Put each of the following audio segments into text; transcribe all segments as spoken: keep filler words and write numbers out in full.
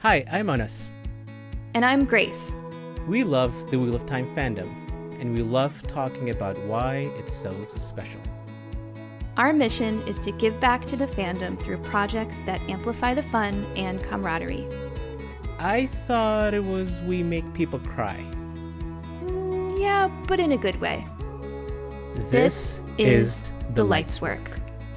Hi, I'm Anas. And I'm Grace. We love the Wheel of Time fandom, and we love talking about why it's so special. Our mission is to give back to the fandom through projects that amplify the fun and camaraderie. I thought it was we make people cry. Mm, yeah, but in a good way. This, this is The Lights Work.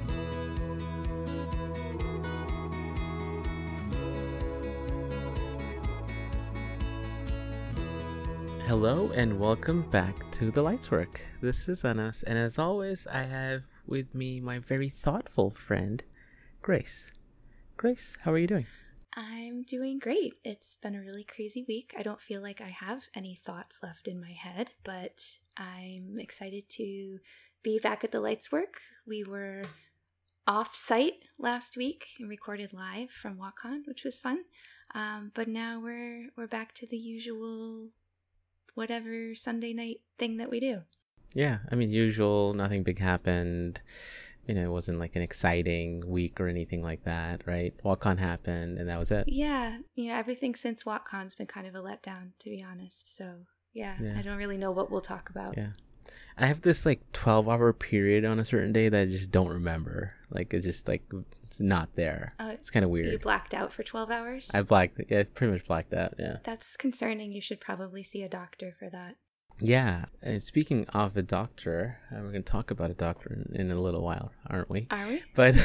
Hello and welcome back to The Lights Work. This is Anas, and as always, I have with me my very thoughtful friend, Grace. Grace, how are you doing? I'm doing great. It's been a really crazy week. I don't feel like I have any thoughts left in my head, but I'm excited to be back at The Lights Work. We were off-site last week and recorded live from WalkCon, which was fun. Um, but now we're we're back to the usual whatever Sunday night thing that we do. Yeah, I mean, usual, nothing big happened. You know, it wasn't like an exciting week or anything like that, right? WalkCon happened and that was it. Yeah, you know, everything since WalkCon's been kind of a letdown, to be honest. So, yeah, Yeah. I don't really know what we'll talk about. Yeah. I have this like twelve hour period on a certain day that I just don't remember. Like, it's just like it's not there. Uh, it's kind of weird. You blacked out for twelve hours? I blacked, yeah, pretty much blacked out, yeah. That's concerning. You should probably see a doctor for that. Yeah. And speaking of a doctor, uh, we're going to talk about a doctor in, in a little while, aren't we? Are we? But,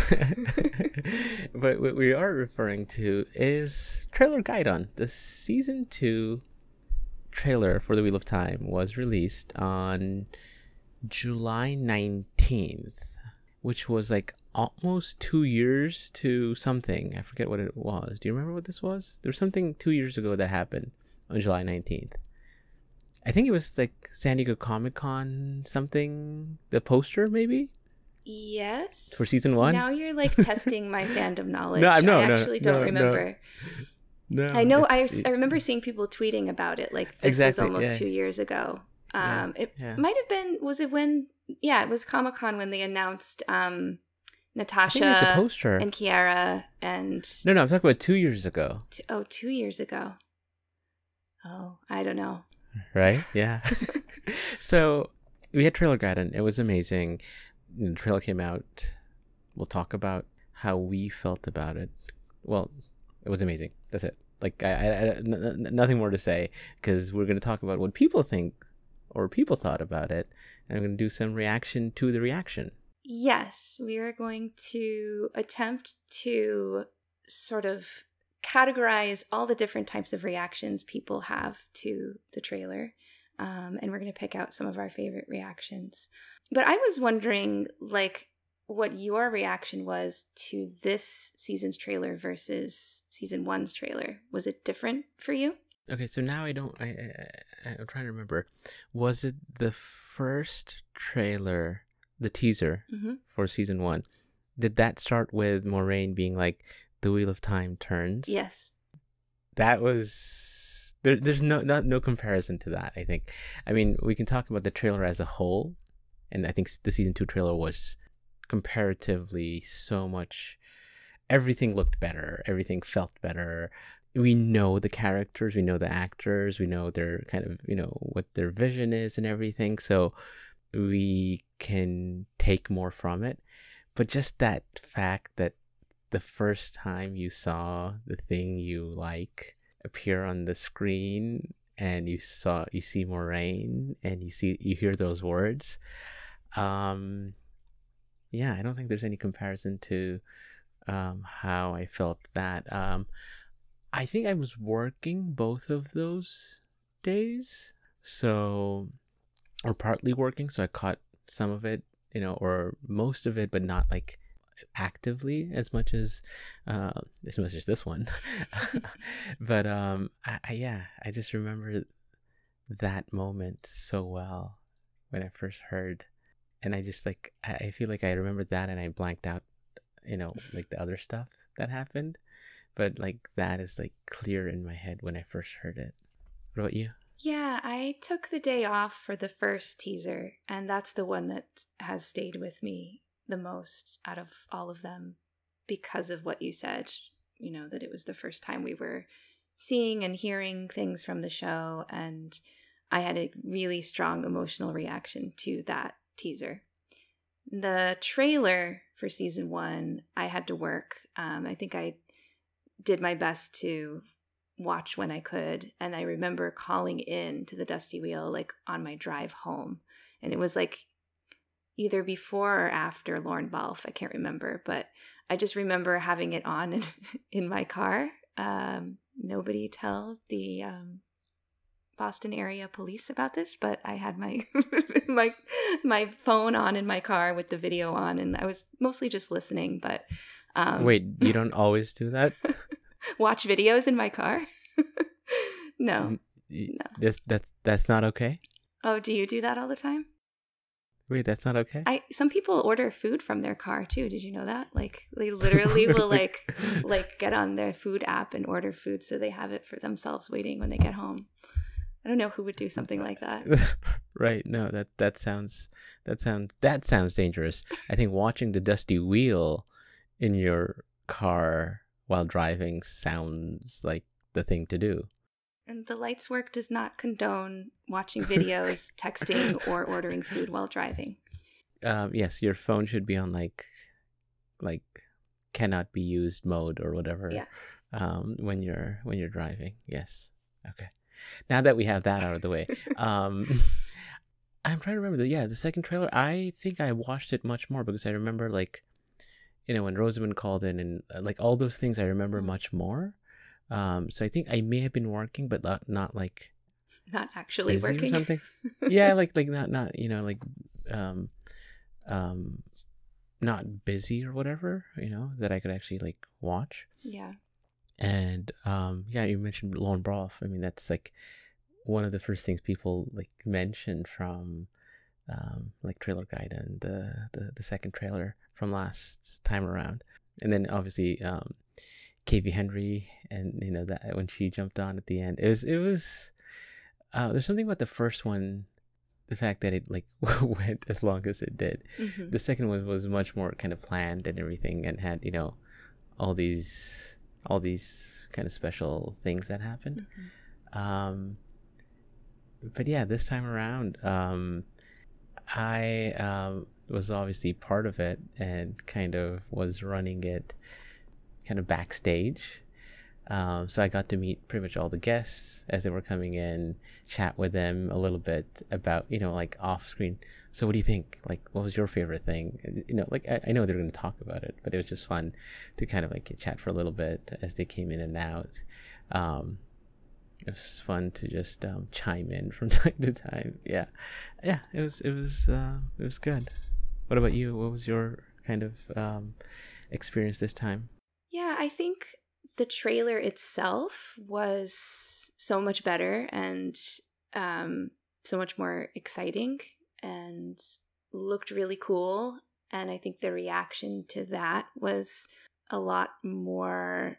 but what we are referring to is Trailer Gaidon. The season two trailer for The Wheel of Time was released on July nineteenth, which was like almost two years to something. I forget what it was. Do you remember what this was? There was something two years ago that happened on July nineteenth. I think it was like San Diego Comic Con something. The poster, maybe? Yes. For season one? Now you're like testing my fandom knowledge. No, no, I no, actually no, don't no, remember. No. I know, I, it's- I remember seeing people tweeting about it. Like this Exactly, was almost yeah. two years ago. Um, Yeah, it yeah. might have been, was it when, yeah, it was Comic-Con when they announced um, I Natasha think it was the poster. and Kiara and, No, no, I'm talking about two years ago. t- oh, two years ago. Oh, I don't know. Right? Yeah. So we had Trailer Gaiden. It was amazing. The trailer came out. We'll talk about how we felt about it. Well, it was amazing. That's it. Like, I, I, I n- n- nothing more to say, because we're going to talk about what people think or people thought about it. And I'm going to do some reaction to the reaction. Yes, we are going to attempt to sort of categorize all the different types of reactions people have to the trailer. Um, and we're going to pick out some of our favorite reactions. But I was wondering, like, what your reaction was to this season's trailer versus season one's trailer. Was it different for you? Okay, so now I don't... I, I, I'm trying to remember. Was it the first trailer, the teaser Mm-hmm. for season one? Did that start with Moraine being like, the Wheel of Time turns? Yes. That was... There, there's no, not, no comparison to that, I think. I mean, we can talk about the trailer as a whole. And I think the season two trailer was comparatively so much... Everything looked better. Everything felt better. We know the characters. We know the actors. We know their kind of, you know, what their vision is and everything. So we can take more from it. But just that fact that the first time you saw the thing you like appear on the screen and you saw you see Moraine and you see you hear those words, um yeah, I don't think there's any comparison to um how I felt that. um I think I was working both of those days, so or partly working, so I caught some of it, you know, or most of it, but not like actively as much as uh as much as this one. But um I, I yeah I just remember that moment so well when I first heard, and I just like I, I feel like I remembered that and I blanked out, you know, like the other stuff that happened, but like that is like clear in my head when I first heard it. What about you? Yeah, I took the day off for the first teaser, and that's the one that has stayed with me the most out of all of them because of what you said, you know, that it was the first time we were seeing and hearing things from the show, and I had a really strong emotional reaction to that teaser. The trailer for season one, I had to work. Um, I think I did my best to watch when I could, and I remember calling in to the Dusty Wheel like on my drive home, and it was like either before or after Lorne Balfe, I can't remember, but I just remember having it on in, in my car. Um, nobody tell the um, Boston area police about this, but I had my my my phone on in my car with the video on, and I was mostly just listening. But um, wait, you don't always do that? Watch videos in my car? No, no. That's that's that's not okay. Oh, do you do that all the time? Wait, that's not okay? I some people order food from their car too. Did you know that? Like they literally will like like get on their food app and order food so they have it for themselves waiting when they get home. I don't know who would do something like that. Right. No, that that sounds that sounds that sounds dangerous. I think watching the Dusty Wheel in your car while driving sounds like the thing to do. And the Lights Work does not condone watching videos, texting, or ordering food while driving. Um, yes, your phone should be on like, like, cannot be used mode or whatever. Yeah. Um, when you're when you're driving. Yes. Okay. Now that we have that out of the way, um, I'm trying to remember the yeah the second trailer. I think I watched it much more because I remember like, you know, when Rosamund called in and uh, like all those things I remember Mm. much more. Um, so I think I may have been working, but not, not like Not actually busy working. or something. Yeah, like like not not you know like um um not busy or whatever, you know, that I could actually like watch. Yeah. And um yeah, you mentioned Lorne Balfe. I mean, that's like one of the first things people like mentioned from um like Trailer Guide and the the, the second trailer from last time around. And then obviously um K V Henry, and you know that when she jumped on at the end, it was it was uh, there's something about the first one, the fact that it like went as long as it did. Mm-hmm. The second one was much more kind of planned and everything, and had you know all these all these kind of special things that happened. Mm-hmm. Um, but yeah, this time around, um, I um, was obviously part of it and kind of was running it kind of backstage. Um, so I got to meet pretty much all the guests as they were coming in, chat with them a little bit about, you know, like off screen. So what do you think? Like, what was your favorite thing? You know, like I, I know they're going to talk about it, but it was just fun to kind of like chat for a little bit as they came in and out. Um, it was fun to just um, chime in from time to time. Yeah, yeah, it was it was uh, it was good. What about you? What was your kind of um, experience this time? Yeah, I think the trailer itself was so much better and um, so much more exciting and looked really cool. And I think the reaction to that was a lot more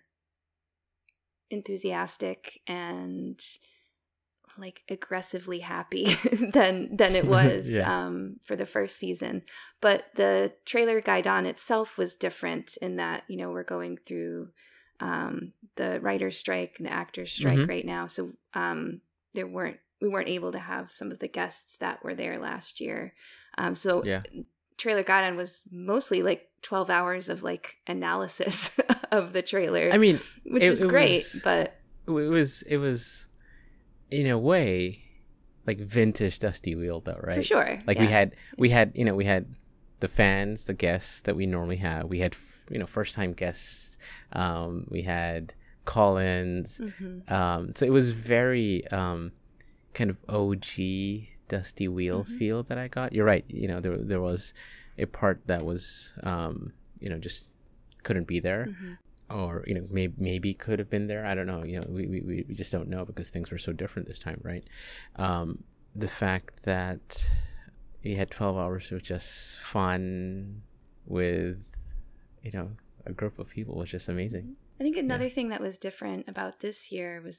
enthusiastic and like aggressively happy than than it was Yeah. um, for the first season. But the trailer Gaidon itself was different in that, you know, we're going through um, the writer's strike and the actor's strike Mhm. right now. So um, there weren't we weren't able to have some of the guests that were there last year. Um, so Yeah. trailer Gaidon was mostly like twelve hours of like analysis of the trailer, I mean, which it- was it great, was- but it was it was in a way like vintage Dusty Wheel though, right? for sure. Like we yeah. had we had you know we had the fans, the guests that we normally have. We had you know first time guests. Um, we had call-ins. Mhm. Um, so it was very um, kind of O G Dusty Wheel Mhm. feel that I got. You're right. You know there there was a part that was um, you know just couldn't be there. Mhm. Or you know maybe maybe could have been there. I don't know. You know we, we, we just don't know because things were so different this time, right? Um, the fact that you had twelve hours of just fun with you know a group of people was just amazing. I think another thing that was different about this year was that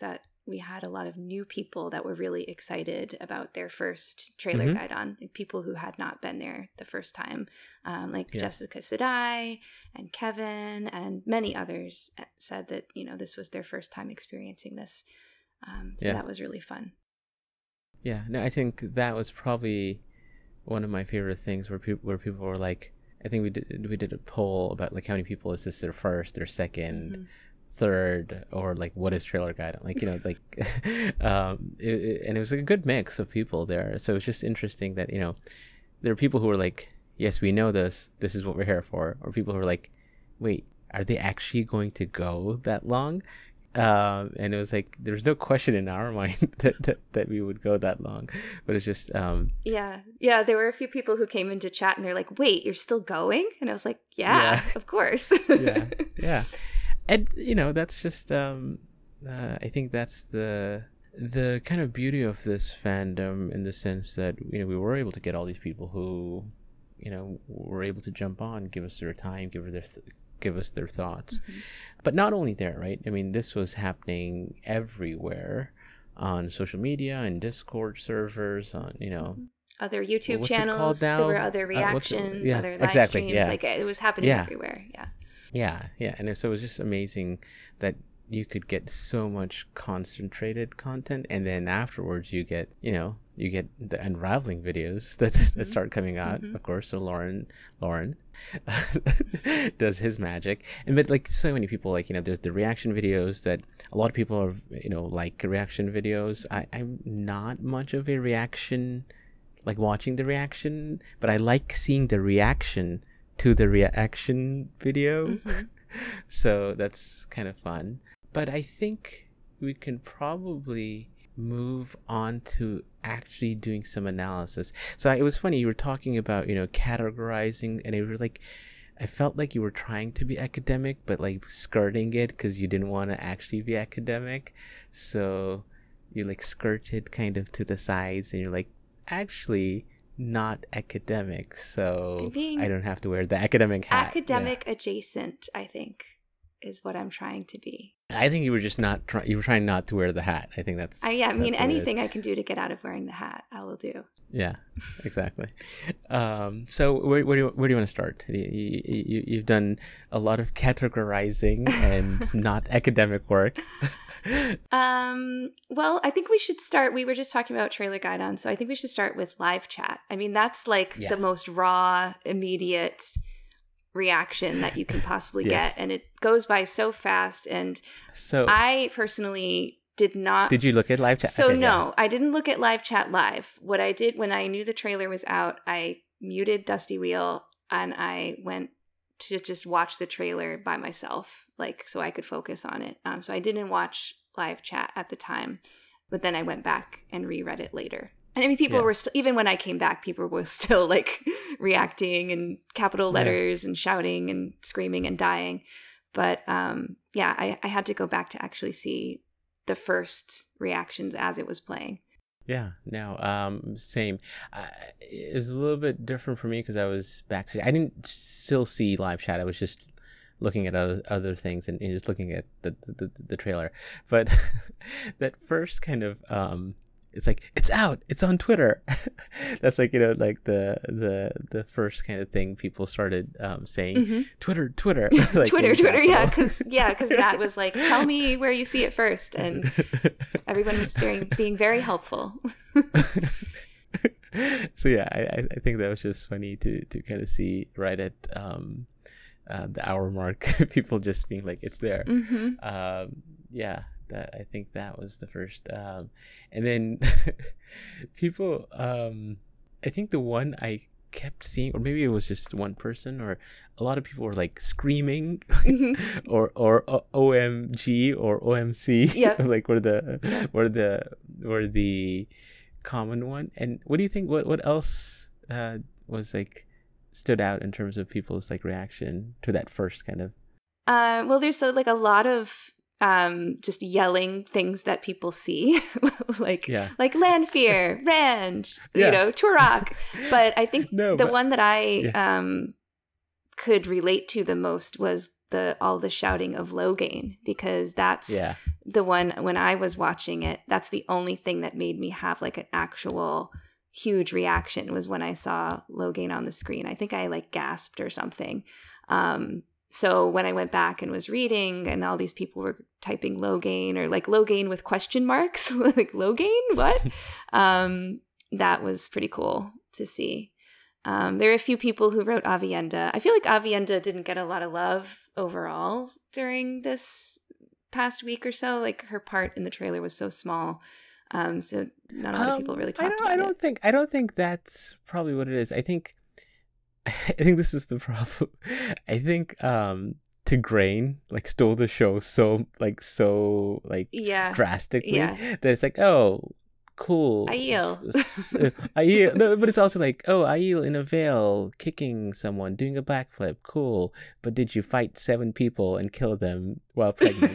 we had a lot of new people that were really excited about their first trailer Mhm. guide on, like people who had not been there the first time, um, like Yeah. Jessica Sadai and Kevin and many others said that, you know, this was their first time experiencing this. Um, so Yeah. that was really fun. Yeah, no, I think that was probably one of my favorite things where people where people were like, I think we did we did a poll about like how many people is this their first, their second, Mhm. third, or like what is trailer guide, like, you know, like um it, it- and it was like a good mix of people there. So it's just interesting that, you know, there are people who are like, yes, we know this, this is what we're here for, or people who are like, wait, are they actually going to go that long? Um and it was like there's no question in our mind that, that that we would go that long, but it's just um Yeah. Yeah. There were a few people who came into chat and they're like, wait, you're still going? And I was like, yeah, Yeah. of course. yeah yeah and you know that's just um uh, I think that's the the kind of beauty of this fandom, in the sense that, you know, we were able to get all these people who, you know, were able to jump on, give us their time, give us their th- give us their thoughts. Mhm. But not only there, right? I mean, this was happening everywhere, on social media and Discord servers, on, you know, Other YouTube what's it called channels. There now? were other Uh, what's it- reactions, yeah, other live exactly, streams. yeah. Like it was happening Yeah. everywhere. Yeah. Yeah, yeah, and so it was just amazing that you could get so much concentrated content, and then afterwards you get, you know, you get the unraveling videos that that start coming out. Mhm. Of course, so Lauren, Lauren does his magic, and but like so many people, like, you know, there's the reaction videos that a lot of people are, you know, like reaction videos. I I'm not much of a reaction, like watching the reaction, but I like seeing the reaction to the reaction video. Mhm. So that's kind of fun. But I think we can probably move on to actually doing some analysis. So I, it was funny, you were talking about, you know, categorizing, and it was like, I felt like you were trying to be academic, but like skirting it because you didn't want to actually be academic. So you like skirted kind of to the sides, and you're like, actually not academic, so I'm being I don't have to wear the academic hat. Academic adjacent, I think, is what I'm trying to be. Yeah. I think you were just not trying. You were trying not to wear the hat. I think that's. I, yeah, I mean, that's what it is. anything I can do to get out of wearing the hat, I will do. Yeah, exactly. um, so where, where do you where do you want to start? You, you, you you've done a lot of categorizing and not academic work. Um, well, I think we should start. We were just talking about trailer guide on, so I think we should start with live chat. I mean, that's like Yeah. the most raw, immediate reaction that you can possibly Yes. get, and it goes by so fast. And So I personally did not. did you look at live chat? So Okay, yeah. no, I didn't look at live chat live. What I did when I knew the trailer was out, I muted Dusty Wheel and I went to just watch the trailer by myself, like so I could focus on it. Um, so I didn't watch live chat at the time, but then I went back and reread it later. And I mean, people Yeah. were still, even when I came back, people were still like reacting in capital Yeah. letters and shouting and screaming and dying. But um, yeah, I, I had to go back to actually see the first reactions as it was playing. Yeah, no, um, same. Uh, it was a little bit different for me because I was backstage. I didn't still see live chat. I was just looking at other other things and, and just looking at the the, the, the trailer. But that first kind of um, it's like it's out. It's on Twitter. That's like, you know, like the the the first kind of thing people started um, saying. Mm-hmm. Twitter, Twitter, like Twitter, in Twitter, yeah, capital. because yeah, because Matt was like, "Tell me where you see it first," and everyone was very, being very helpful. So yeah, I, I think that was just funny to to kind of see right at um, uh, the hour mark, people just being like, "It's there." Mm-hmm. Um, yeah, that I think that was the first, um, and then people. Um, I think the one I kept seeing, or maybe it was just one person, or a lot of people were like screaming, Mm-hmm. or or uh, O M G or O M C. Yep. Like were the were the were the common one. And what do you think? What what else uh, was like stood out in terms of people's like reaction to that first kind of? Uh, well, there's so like a lot of um, just yelling things that people see, like Yeah. like Lanfear, Rand, Yeah. you know, Turok. But I think No, the but- one that I um, could relate to the most was the all the shouting of Logain, because that's Yeah. the one when I was watching it, that's the only thing that made me have like an actual huge reaction was when I saw Logain on the screen. I think I like gasped or something. Um, so when I went back and was reading and all these people were typing Logain or like Logain with question marks, like Logain, what? um, that was pretty cool to see. Um, there are a few people who wrote Avienda. I feel like Avienda didn't get a lot of love overall during this past week or so. Like her part in the trailer was so small, um, so not a lot Um, of people really I talked don't. about I don't it. think. I don't think that's probably what it is. I think. I think this is the problem. I think um, Tigraine like stole the show so like so like Yeah, drastically yeah. that it's like, oh, cool. Aiel. S- uh, Aiel. No, but it's also like, oh, Aiel in a veil kicking someone, doing a backflip, cool. But did you fight seven people and kill them while pregnant?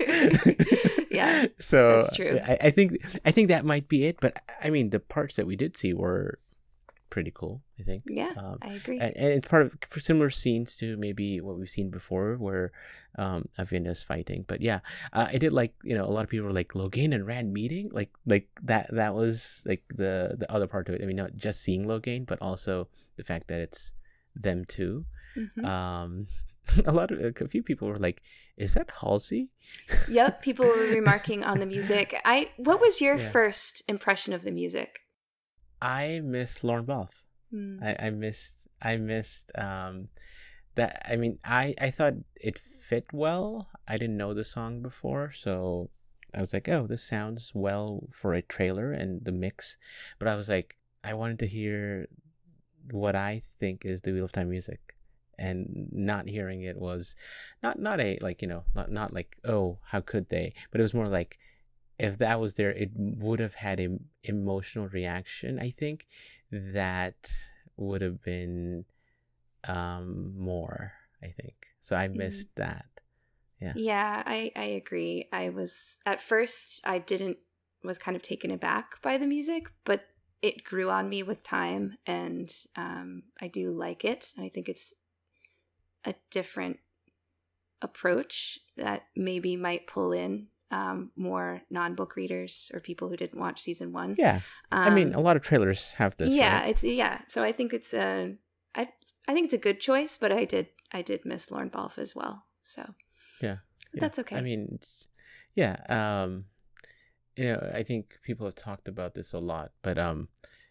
Yeah, so that's true. I, I think I think that might be it. But I mean, the parts that we did see were pretty cool, I think. Yeah, um, I agree. And, and it's part of similar scenes to maybe what we've seen before, where um, Avienda's fighting. But yeah, uh, I did like, you know, a lot of people were like Logain and Rand meeting, like like that. That was like the the other part of it. I mean, not just seeing Logain, but also the fact that it's them too. Mhm. Um, a lot of a few people were like, "Is that Halsey?" Yep, people were remarking on the music. I what was your Yeah. first impression of the music? I missed Lauren Balfe. Hmm. I, I missed I missed um that. I mean, I I thought it fit well. I didn't know the song before, so I was like, oh, this sounds well for a trailer and the mix. But I was like, I wanted to hear what I think is the Wheel of Time music, and not hearing it was not not a like, you know, not not like, oh, how could they, but it was more like, if that was there, it would have had an emotional reaction, I think, that would have been um, more, I think. So I missed that. Yeah. Yeah, I, I agree. I was, at first, I didn't, was kind of taken aback by the music, but it grew on me with time, and um, I do like it. And I think it's a different approach that maybe might pull in um, more non-book readers or people who didn't watch season one. Yeah. Um, I mean, a lot of trailers have this. yeah, Right? it's yeah. So I think it's a, I I think it's a good choice, but I did I did miss Lauren Balfe as well. So Yeah. but yeah. that's okay. I mean, it's- yeah. Um, you know, I think people have talked about this a lot, but um,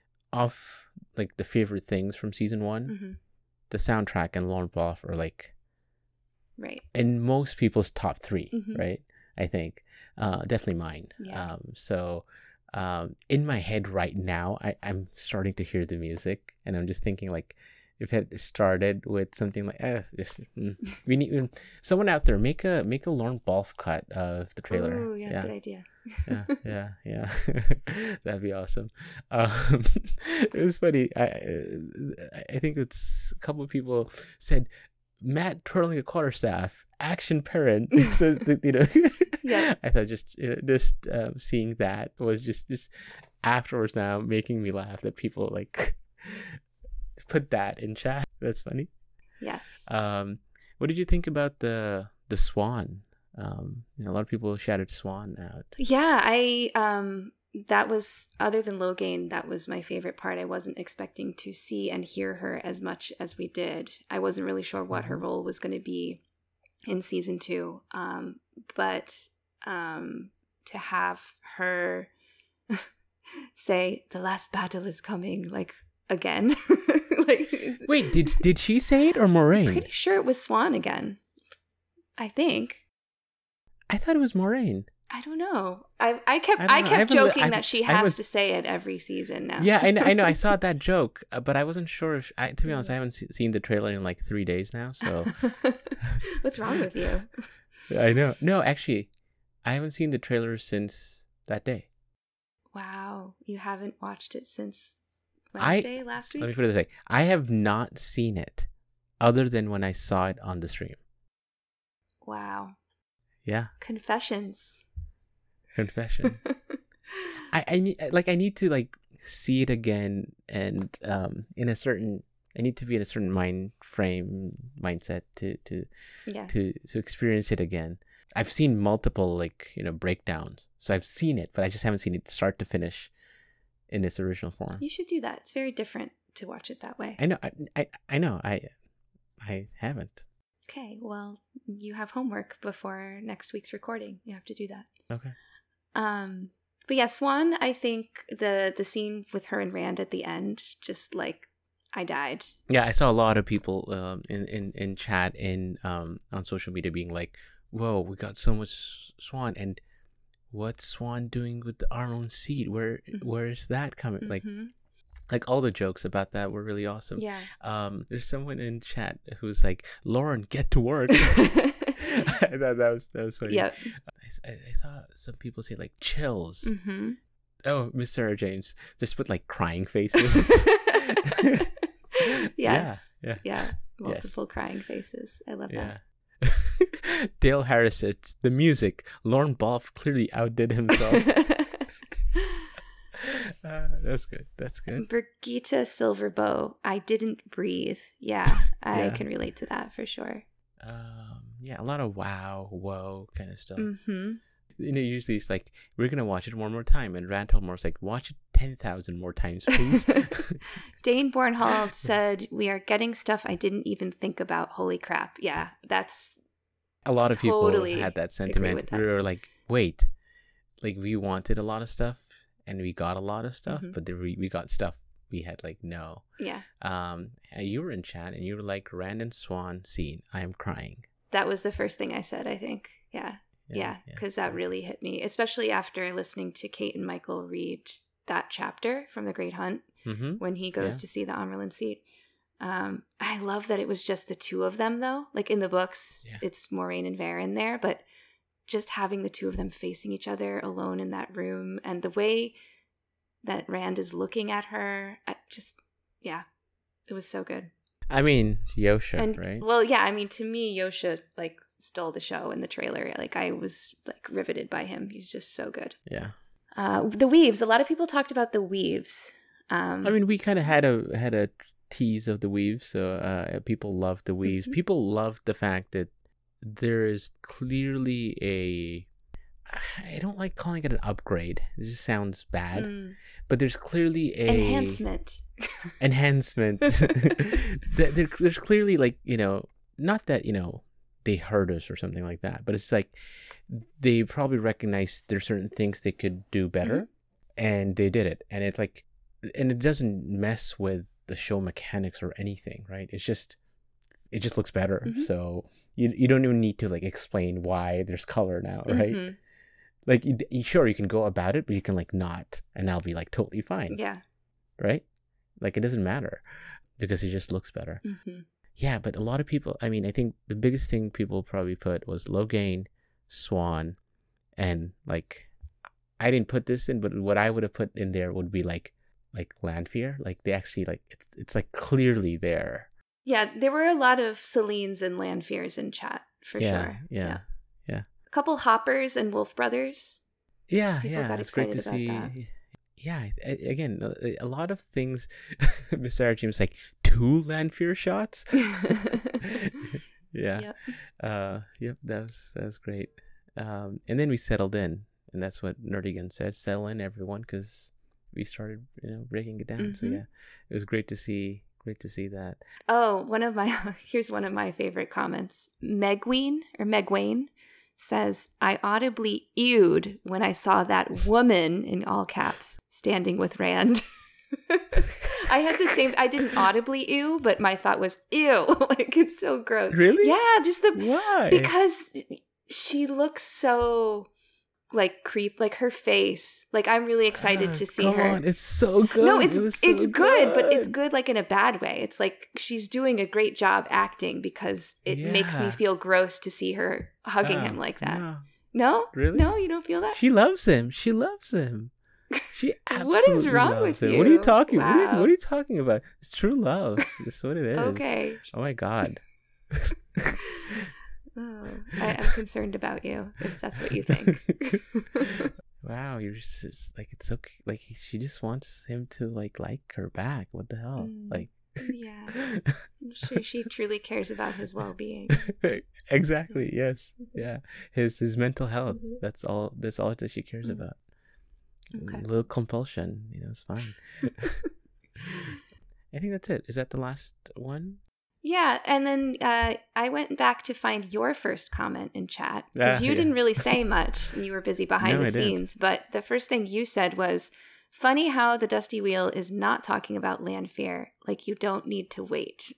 off like the favorite things from season one, hmm the soundtrack and Lauren Balfe are like Right. in most people's top three, Mhm. right? I think uh, definitely mine. Yeah. Um, so um, in my head right now, I, I'm starting to hear the music, and I'm just thinking like, if it started with something like, eh, just, mm, we need mm, someone out there make a make a Lauren Balfe cut of the trailer. Oh, yeah, yeah. good idea. yeah, yeah, yeah. That'd be awesome. Um, it was funny. I I think it's a couple of people said, Matt twirling a quarterstaff, action parent. So that, you know, Yeah. I thought just you know, just um, seeing that was just just afterwards now making me laugh that people like put that in chat. That's funny. Yes. Um, what did you think about the the swan? Um, you know, a lot of people shouted swan out. Yeah, I um that was, other than Logain, that was my favorite part. I wasn't expecting to see and hear her as much as we did. I wasn't really sure what her Mhm. role was going to be in season two. Um, but um to have her say the last battle is coming, like again. like Wait, did did she say it or Moraine? pretty sure it was Swan again. I think. I thought it was Moraine. I don't know. I I kept I I, don't know. I kept haven't li- joking I- that she I has haven't- to say it every season now. Yeah, I know. I know. I saw that joke, uh, but I wasn't sure if. I, to be honest, I haven't se- seen the trailer in like three days now. So What's wrong with you? I know. No, actually, I haven't seen the trailer since that day. Wow, you haven't watched it since I- Wednesday last week? Let me put it this way: I have not seen it, other than when I saw it on the stream. Wow. Yeah, Confessions. confession. I I need like I need to like see it again, and um in a certain. I need to be in a certain mind frame mindset to to Yeah. to to experience it again. I've seen multiple like you know breakdowns, so I've seen it, but I just haven't seen it start to finish in its original form. You should do that. It's very different to watch it that way. I know, I, I, I know, I, I haven't. Okay, well, you have homework before next week's recording. You have to do that. Okay. Um, but yeah, Swan. I think the the scene with her and Rand at the end, just like I died. Yeah, I saw a lot of people um in in in chat in um on social media being like, "Whoa, we got so much Swan, and what's Swan doing with the Arlen seat? Where Mhm. where is that coming?" Mhm. Like. Like all the jokes about that were really awesome. Yeah. Um, there's someone in chat who's like, "Lauren, get to work." I thought that was that was funny. Yep. I, I, I thought some people say like chills. Mm-hmm. Oh, Miss Sarah James just with like crying faces. Yes. Yeah. Yeah. Yeah. Multiple yes. crying faces. I love yeah. that. Dale Harris said the music. Lauren Balfe clearly outdid himself. Uh, that's good. That's good. Brigitte Silverbow, I didn't breathe. Yeah, I yeah. can relate to that for sure. Um, yeah, a lot of wow, whoa kind of stuff. Mm-hmm. You know, usually it's like, we're going to watch it one more time. And Rand Hallmore's like, watch it ten thousand more times, please. Dane Bornhold said, we are getting stuff I didn't even think about. Holy crap. Yeah, that's... A lot of totally people had that sentiment. That. We were like, wait, like we wanted a lot of stuff. And we got a lot of stuff, mm-hmm. but the re- we got stuff we had like no. Yeah. Um, and you were in chat and you were like, Rand and Swan scene, I am crying. That was the first thing I said, I think. Yeah. Yeah. Because yeah, yeah. that really hit me, especially after listening to Kate and Michael read that chapter from The Great Hunt mm-hmm. when he goes yeah. to see the Amyrlin seat. Um, I love that it was just the two of them, though. Like in the books, yeah. it's Moiraine and Varen there, but just having the two of them facing each other alone in that room and the way that Rand is looking at her, I just, yeah, it was so good. I mean, Yosha, and, right? Well, yeah, I mean, to me, Yosha, like, stole the show in the trailer. Like, I was, like, riveted by him. He's just so good. Yeah. Uh, the weaves. A lot of people talked about the weaves. Um, I mean, we kind of had a had a tease of the weaves, so uh, people loved the weaves. Mm-hmm. People loved the fact that there is clearly a, I don't like calling it an upgrade. It just sounds bad. Mm. But there's clearly a... Enhancement. Enhancement. there, there's clearly like, you know, not that, you know, they hurt us or something like that, but it's like they probably recognize there's certain things they could do better, mm-hmm. and they did it. And it's like, and it doesn't mess with the show mechanics or anything, right? It's just, it just looks better. Mm-hmm. So... You you don't even need to like explain why there's color now, right? Mm-hmm. Like, you, you, sure, you can go about it, but you can like not, and that'll be like totally fine. Yeah. Right? Like it doesn't matter because it just looks better. Mm-hmm. Yeah, but a lot of people, I mean, I think the biggest thing people probably put was Logain, Swan, and like, I didn't put this in, but what I would have put in there would be like, like Lanfear. Like they actually like, it's, it's like clearly there. Yeah, there were a lot of Celenes and Lanfears in chat, for yeah, sure. Yeah, yeah, yeah. A couple Hoppers and Wolf Brothers. Yeah, People yeah. got It's great to see. That. Yeah, again, a lot of things. Miss Sarah James like two Lanfear shots. yeah. Yep. Uh, yep. That was that was great. Um, and then we settled in, and that's what Nerdigan said: settle in, everyone, because we started, you know, breaking it down. Mm-hmm. So yeah, it was great to see. Great to see that. Oh, one of my here's one of my favorite comments. Megween or Megwayne says, I audibly ewed when I saw that woman in all caps standing with Rand. I had the same I didn't audibly ew, but my thought was ew. Like it's so gross. Really? Yeah, just the why? Because she looks so like creep, like her face. Like I'm really excited uh, to see come her. On, it's so good. No, it's it so it's good, good, but it's good like in a bad way. It's like she's doing a great job acting because it yeah. makes me feel gross to see her hugging uh, him like that. No. no, really? No, you don't feel that? She loves him. She loves him. She absolutely what is wrong loves with him. you? What are you talking? Wow. What, are you, what are you talking about? It's true love. That's what it is. Okay. Oh my god. Oh, I, I'm concerned about you, if that's what you think. Wow, you're just, just like, it's okay. Like, she just wants him to like like her back. What the hell? Mm. Like, Yeah. I'm sure she truly cares about his well-being. Exactly. Yes. Yeah. His his mental health. Mhm. That's all. That's all that she cares Mm. about. Okay. A little compulsion, you know, it's fine. I think that's it. Is that the last one? Yeah, and then uh, I went back to find your first comment in chat because Ah, you yeah. didn't really say much and you were busy behind No, the I didn't. scenes. But the first thing you said was, funny how the Dusty Wheel is not talking about Lanfear. Like, you don't need to wait.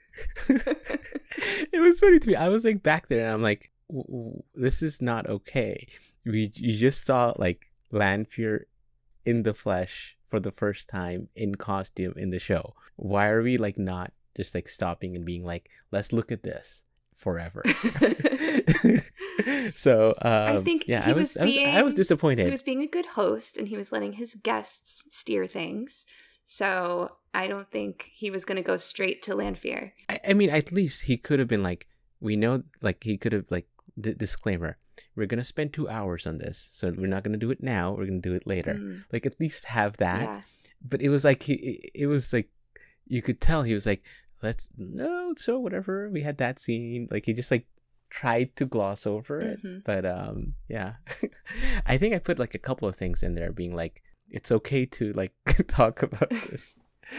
It was funny to me. I was like back there and I'm like, w- w- this is not okay. We You just saw like Lanfear in the flesh for the first time in costume in the show. Why are we like not just like stopping and being like, let's look at this forever? So um, I think yeah, he I was, was I was I was being- disappointed. He was being a good host and he was letting his guests steer things. So I don't think he was going to go straight to Lanfear. I, I mean, at least he could have been like, we know, like he could have like d- disclaimer. We're gonna spend two hours on this, so we're not gonna do it now. We're gonna do it later. Mm, Like at least have that. yeah. But it was like he, it was like you could tell he was like, let's no, so whatever. We had that scene. Like he just like tried to gloss over it. Mhm. But um, yeah, I think I put like a couple of things in there, being like, it's okay to like talk about this.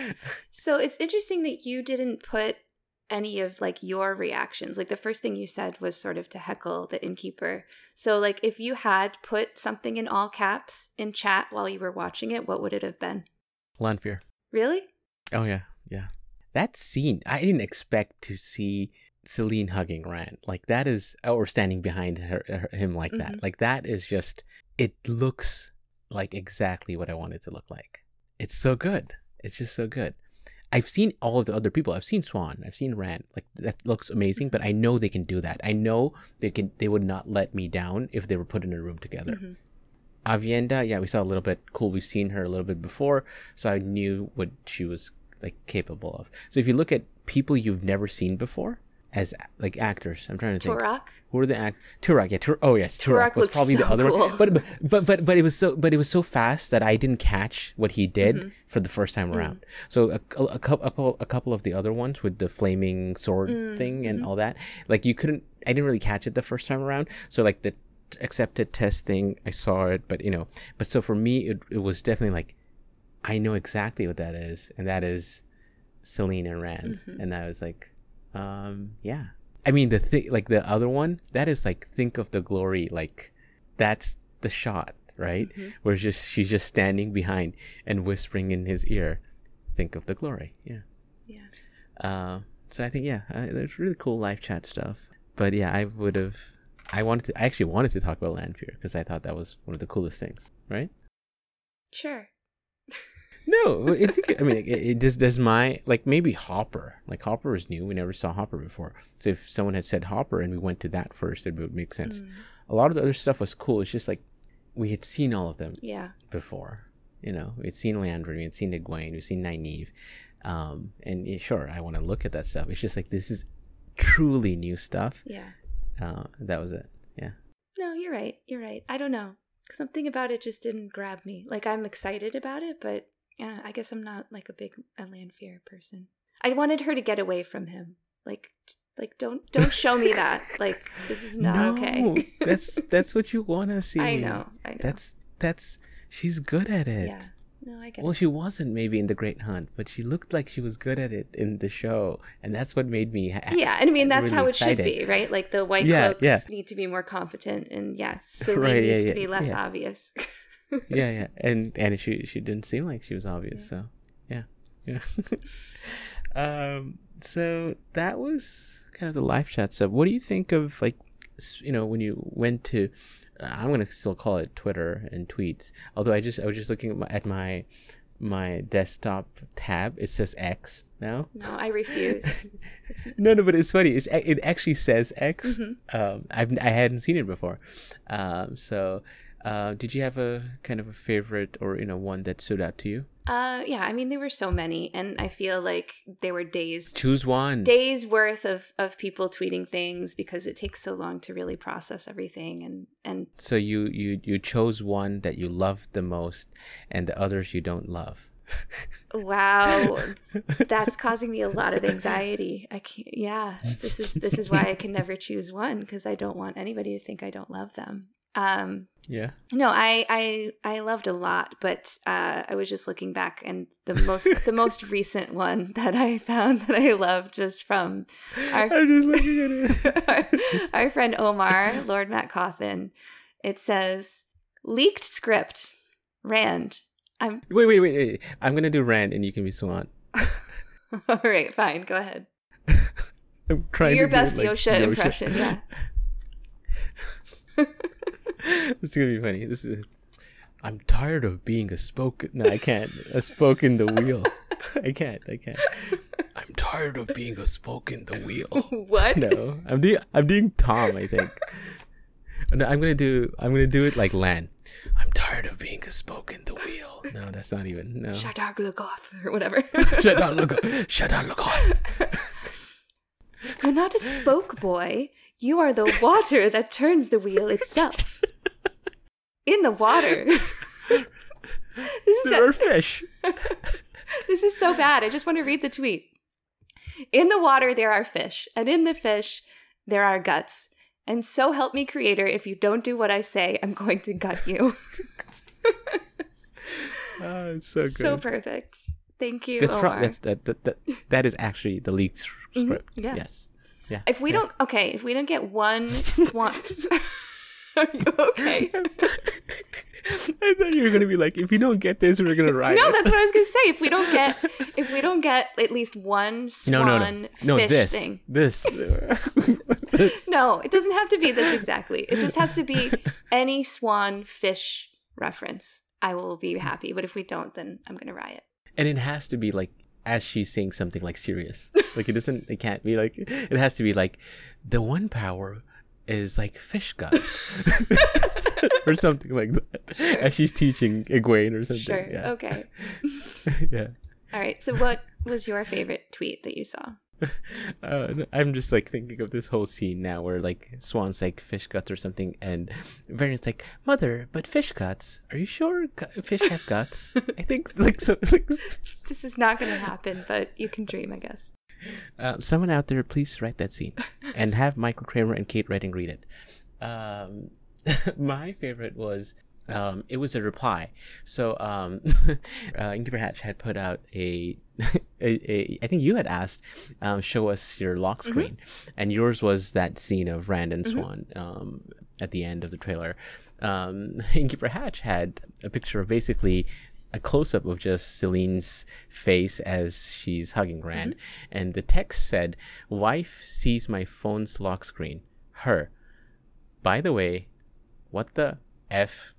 So it's interesting that you didn't put any of like your reactions. Like the first thing you said was sort of to heckle the innkeeper. So like if you had put something in all caps in chat while you were watching it, what would it have been? Lanfear. Really? Oh yeah, yeah. That scene, I didn't expect to see Celine hugging Rand like that is, or standing behind her, her him like that. Mhm. Like that is just. It looks like exactly what I want it to look like. It's so good. It's just so good. I've seen all of the other people. I've seen Swan. I've seen Rand. Like that looks amazing. But I know they can do that. I know they can. They would not let me down if they were put in a room together. Mhm. Avienda, yeah, we saw a little bit. Cool. We've seen her a little bit before, so I knew what she was like capable of. So if you look at people you've never seen before as like actors, I'm trying to think. Turok? Who are the act? Turok, yeah. Tur- oh yes, Turok, Turok was looked probably the so other cool. one. But, but but but but it was so but it was so fast that I didn't catch what he did Mhm. for the first time Mm. around. So a, a, a couple a couple a couple of the other ones with the flaming sword Mm, thing and mhm. all that, like you couldn't. I didn't really catch it the first time around. So like the accepted test thing, I saw it, but you know, but so for me, it it was definitely like, I know exactly what that is, and that is Celine and Rand, Mhm. and I was like, um, yeah. I mean, the thing, like the other one, that is like, think of the glory, like that's the shot, right? Mhm. Where just she's just standing behind and whispering in his ear, think of the glory, yeah. Yeah. Uh, so I think yeah, uh, there's really cool live chat stuff. But yeah, I would have, I wanted to, I actually wanted to talk about Lanfear because I thought that was one of the coolest things, right? Sure. No, I think I mean it, it does. Does my like maybe Hopper? Like Hopper is new. We never saw Hopper before. So if someone had said Hopper and we went to that first, it would make sense. Mm, A lot of the other stuff was cool. It's just like we had seen all of them yeah. before. You know, we'd seen Landry, we'd seen Egwene, we'd seen Nynaeve, um, and yeah, sure, I want to look at that stuff. It's just like this is truly new stuff. Yeah. Uh, that was it. Yeah. No, you're right. You're right. I don't know. Something about it just didn't grab me. Like I'm excited about it, but yeah, I guess I'm not like a big a Lanfear person. I wanted her to get away from him. Like, t- like don't don't show me that. Like this is not no, okay. that's that's what you want to see. I know. I know. That's that's she's good at it. yeah. No, I get Well, it. she wasn't maybe in The Great Hunt, but she looked like she was good at it in the show, and that's what made me. Ha- Yeah, and I mean that's really how it should excited. be, right? Like the white Yeah, cloaks yeah. need to be more competent, and yes, Celine Right, yeah, needs to yeah, be less yeah. obvious. Yeah, yeah, and and she she didn't seem like she was obvious, Yeah. so yeah, yeah. um, so that was kind of the live chat stuff. What do you think of like, s- you know, when you went to? Uh, I'm gonna still call it Twitter and tweets. Although I just I was just looking at my, at my my desktop tab. It says X now. No, I refuse. It's, No, no, but it's funny. It's it actually says X. Mhm. Um, I've I hadn't seen it before. Um, so, uh, did you have a kind of a favorite or you know one that stood out to you? uh, yeah, I mean there were so many, and I feel like there were days Choose one. days worth of of people tweeting things because it takes so long to really process everything, and and So you you you chose one that you loved the most, and the others you don't love. Wow, that's causing me a lot of anxiety. I can't. Yeah, this is this is why I can never choose one, because I don't want anybody to think I don't love them. Um, yeah. No, I I I loved a lot, but uh, I was just looking back, and the most the most recent one that I found that I loved just from our I'm just looking at it. our, our friend Omar, Lord Matt Cawthon. It says, leaked script, Rand. I'm Wait, wait, wait, wait. I'm gonna do Rand, and you can be Swan. all right. Fine, go ahead. I'm trying do your to best do it like Yosha, Yosha impression. Yeah. It's gonna be funny. This is. I'm tired of being a spoken. No, I can't. A spoke in the wheel. I can't. I can't. I'm tired of being a spoke in the wheel. What? No, I'm doing. I'm doing Tom. I think. No, I'm gonna do. I'm gonna do it like Lan. I'm tired of being a spoke in the wheel. No, that's not even. No. Shadar Glugoth or whatever. Shadar Lugoth. Shadar Lugoth. You're not a spoke boy. You are the water that turns the wheel itself. In the water. This is There a- are fish. This is so bad. I just want to read the tweet. In the water, there are fish, and in the fish, there are guts. And so help me, Creator, if you don't do what I say, I'm going to gut you. Oh, it's so good. So perfect. Thank you, That's, pro- Omar. that's that, that that that is actually the leaked s- script. yeah. Yes. Yeah. If we yeah. don't, okay, if we don't get one swan. Are you okay? I thought you were gonna be like, if you don't get this, we're gonna riot. No, that's what I was gonna say. If we don't get, if we don't get at least one no, swan no, no, no. fish This, thing. this, this. No, it doesn't have to be this exactly. It just has to be any swan fish reference. I will be happy. But if we don't, then I'm gonna riot. And it has to be like as she's saying something like serious. Like it doesn't. It can't be like. It has to be like the one power is like fish guts. Or something like that. Sure. As she's teaching Egwene or something. Sure. Yeah. Okay. Yeah. All right. So what was your favorite tweet that you saw? Uh, I'm just like thinking of this whole scene now where like Swan's like fish guts or something, and Varian's like, "Mother, but fish guts? Are you sure gu- fish have guts?" I think like so. Like, This is not going to happen, but you can dream, I guess. uh, someone out there, please write that scene and have Michael Kramer and Kate Redding read it. Um, my favorite was. Um, it was a reply. So, um, uh, Innkeeper Hatch had put out a, a, a, I think you had asked, um, show us your lock screen, mm-hmm. and yours was that scene of Rand and Swan, mm-hmm. um, at the end of the trailer. Um, Innkeeper Hatch had a picture of basically a close-up of just Celine's face as she's hugging Rand, mm-hmm. and the text said, "Wife sees my phone's lock screen. Her. By the way, what the F?"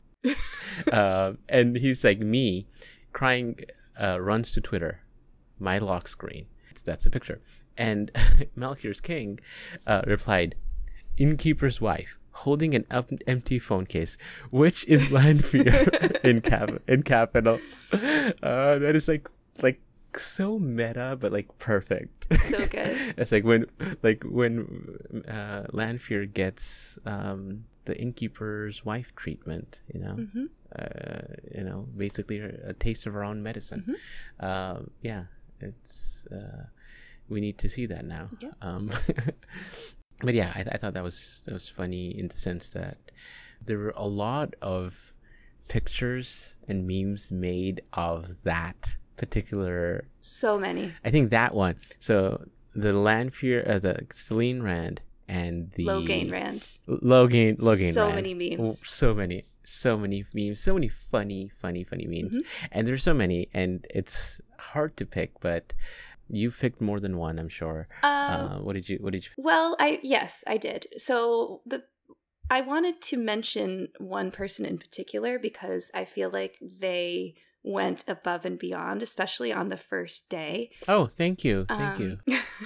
uh, and he's like, me crying, uh, runs to Twitter, my lock screen. That's the picture. And Malkir's King uh, replied, "Innkeeper's wife holding an up- empty phone case, which is Lanfear in cap in capital." Uh, that is like like so meta, but like perfect. So good. It's like when like when uh, Lanfear gets um. the innkeeper's wife treatment, you know, mm-hmm. uh, you know, basically a taste of her own medicine. Mm-hmm. Uh, yeah, it's uh, we need to see that now. Yeah. Um, but yeah, I, I thought that was that was funny in the sense that there were a lot of pictures and memes made of that particular. So many. I think that one. So the Lanfear, uh, the Celine Rand. And the Logain Rand. Logain, Logain so Rand. many memes. So many, so many memes. So many funny, funny, funny memes. Mm-hmm. And there's so many, and it's hard to pick. But you picked more than one, I'm sure. Um, uh, what did you? What did you? Well, I yes, I did. So the I wanted to mention one person in particular because I feel like they went above and beyond, especially on the first day. Oh, thank you, thank um, you.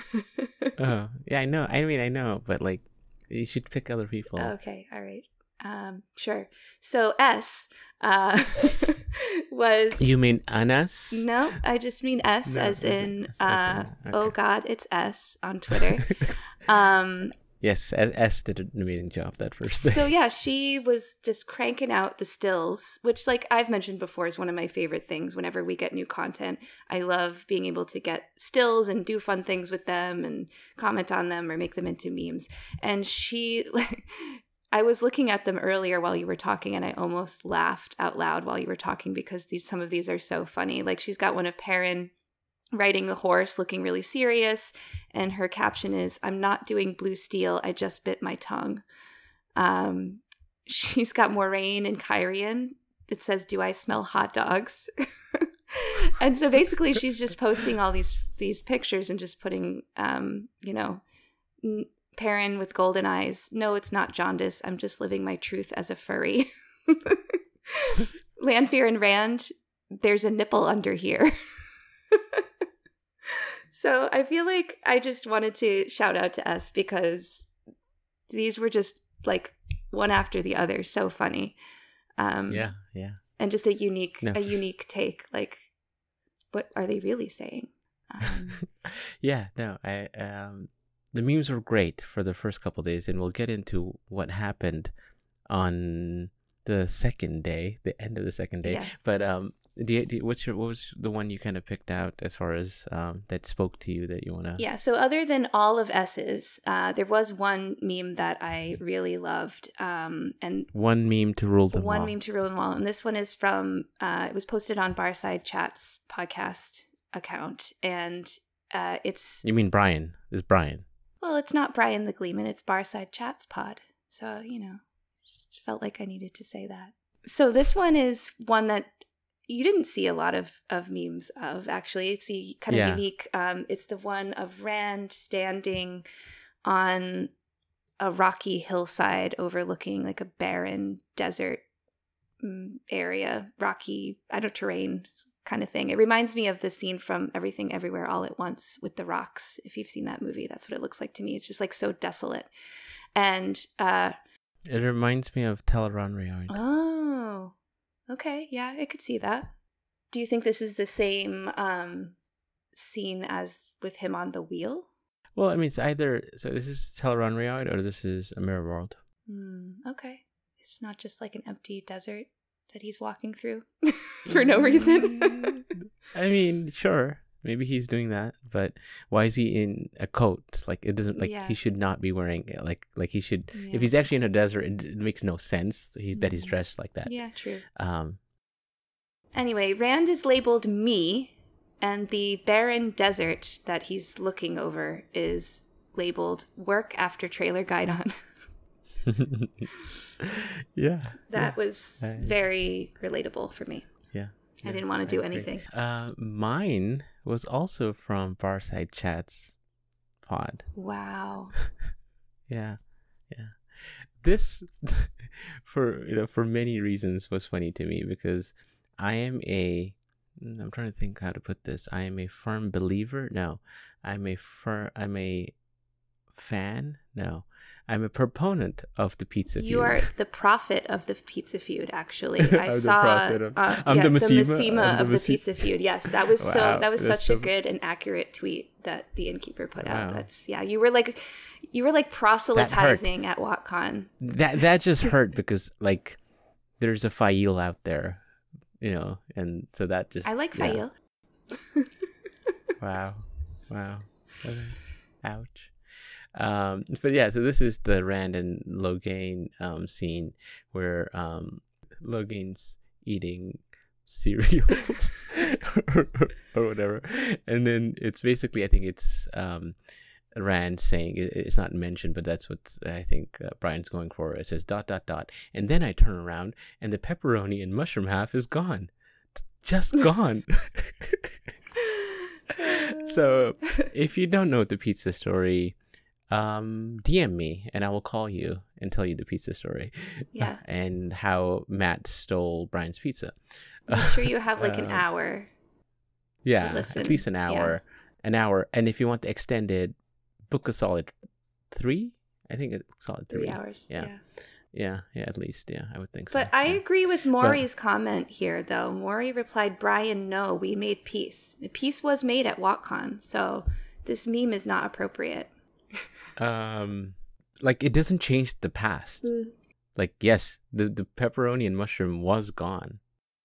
Oh, yeah, I know. I mean, I know, but like, you should pick other people. Okay, all right. Um, sure. So S uh, was. You mean Anas? No, I just mean S, no, as in, uh, okay. Okay. oh God, it's S on Twitter. um, Yes, S, S did an amazing job that first day. So yeah, she was just cranking out the stills, which, like I've mentioned before, is one of my favorite things whenever we get new content. I love being able to get stills and do fun things with them and comment on them or make them into memes. And she, I was looking at them earlier while you were talking, and I almost laughed out loud while you were talking because these some of these are so funny. Like she's got one of Perrin riding a horse looking really serious, and her caption is, "I'm not doing blue steel, I just bit my tongue." Um, she's got Moraine and Kyrian. It says, "Do I smell hot dogs?" And so basically she's just posting all these these pictures and just putting, um, you know, Perrin with golden eyes. "No, it's not jaundice. I'm just living my truth as a furry." Lanfear and Rand, "There's a nipple under here." So I feel like I just wanted to shout out to S because these were just like one after the other, so funny. Um, yeah, yeah, and just a unique, no, a unique take. Like, what are they really saying? Um, yeah, no, I um, the memes were great for the first couple of days, and we'll get into what happened on the second day, the end of the second day. Yeah. But um, do you, do you, what's your what was the one you kind of picked out as far as um that spoke to you that you want to? Yeah. So other than all of S's, uh, there was one meme that I really loved, um, and one meme to rule them one all. meme to rule them all, and this one is from uh, it was posted on Barside Chat's podcast account, and uh, it's You mean Brian? Is Brian? well, it's not Brian the Gleeman, it's Barside Chat's pod. So you know, just felt like I needed to say that. So this one is one that you didn't see a lot of, of memes of, actually. It's a kind of Yeah. unique. Um, it's the one of Rand standing on a rocky hillside overlooking like a barren desert mm, area, rocky, I don't know, terrain kind of thing. It reminds me of the scene from Everything Everywhere All at Once with the rocks. If you've seen that movie, that's what it looks like to me. It's just like so desolate. And uh, It reminds me of Teleron Rewind. oh, okay. Yeah, I could see that. Do you think this is the same um, scene as with him on the wheel? Well, I mean, it's either so. This is Teleron Rewind, or this is a Mirror World. Hmm, okay. It's not just like an empty desert that he's walking through for no reason. I mean, sure, maybe he's doing that, but why is he in a coat? Like, it doesn't like Yeah. he should not be wearing it. Like, like he should. Yeah. If he's actually in a desert, it, it makes no sense he, that he's Mhm. dressed like that. Yeah, true. Um. Anyway, Rand is labeled me, and the barren desert that he's looking over is labeled work after trailer guide on. yeah. That was I- very relatable for me. Yeah. I yeah, didn't want to do agree. anything. Uh, mine was also from Barside Chat's pod. Wow. Yeah, yeah. This, for you know, for many reasons, was funny to me because I am a. I'm trying to think how to put this. I am a firm believer. No, I'm a fir- I'm a fan. No, I'm a proponent of the pizza. You feud. are the prophet of the pizza feud, actually. I I'm the saw prophet of- uh, I'm yeah, the the Massima- Massima I'm the of the Massi- pizza feud. Yes, that was so Wow, that was that's such a so- good and accurate tweet that the innkeeper put out. Wow. That's yeah, you were like you were like proselytizing at WatCon. that that just hurt because like there's a Fail out there, you know, and so that just I like yeah. Fail. Wow. Wow. Okay. Ouch. Um, but yeah, so this is the Rand and Logain um, scene where um, Logain's eating cereal or, or whatever. And then it's basically, I think it's um, Rand saying, it- it's not mentioned, but that's what I think uh, Brian's going for. It says dot, dot, dot. And then I turn around and the pepperoni and mushroom half is gone. Just gone. So if you don't know the pizza story, um, D M me and I will call you and tell you the pizza story. Yeah. And how Matt stole Brian's pizza. Make sure you have like an Um, hour. Yeah, listen. at least an Yeah. hour. An hour. And if you want the extended, book a solid three. I think it's solid three. Three hours. Yeah. yeah. Yeah, yeah, at least. Yeah, I would think so. But I yeah. agree with Maury's comment here, though. Maury replied, Brian, no, we made peace. The peace was made at WatCon, so this meme is not appropriate. Um, like it doesn't change the past. Mm. Like yes, the the pepperoni and mushroom was gone.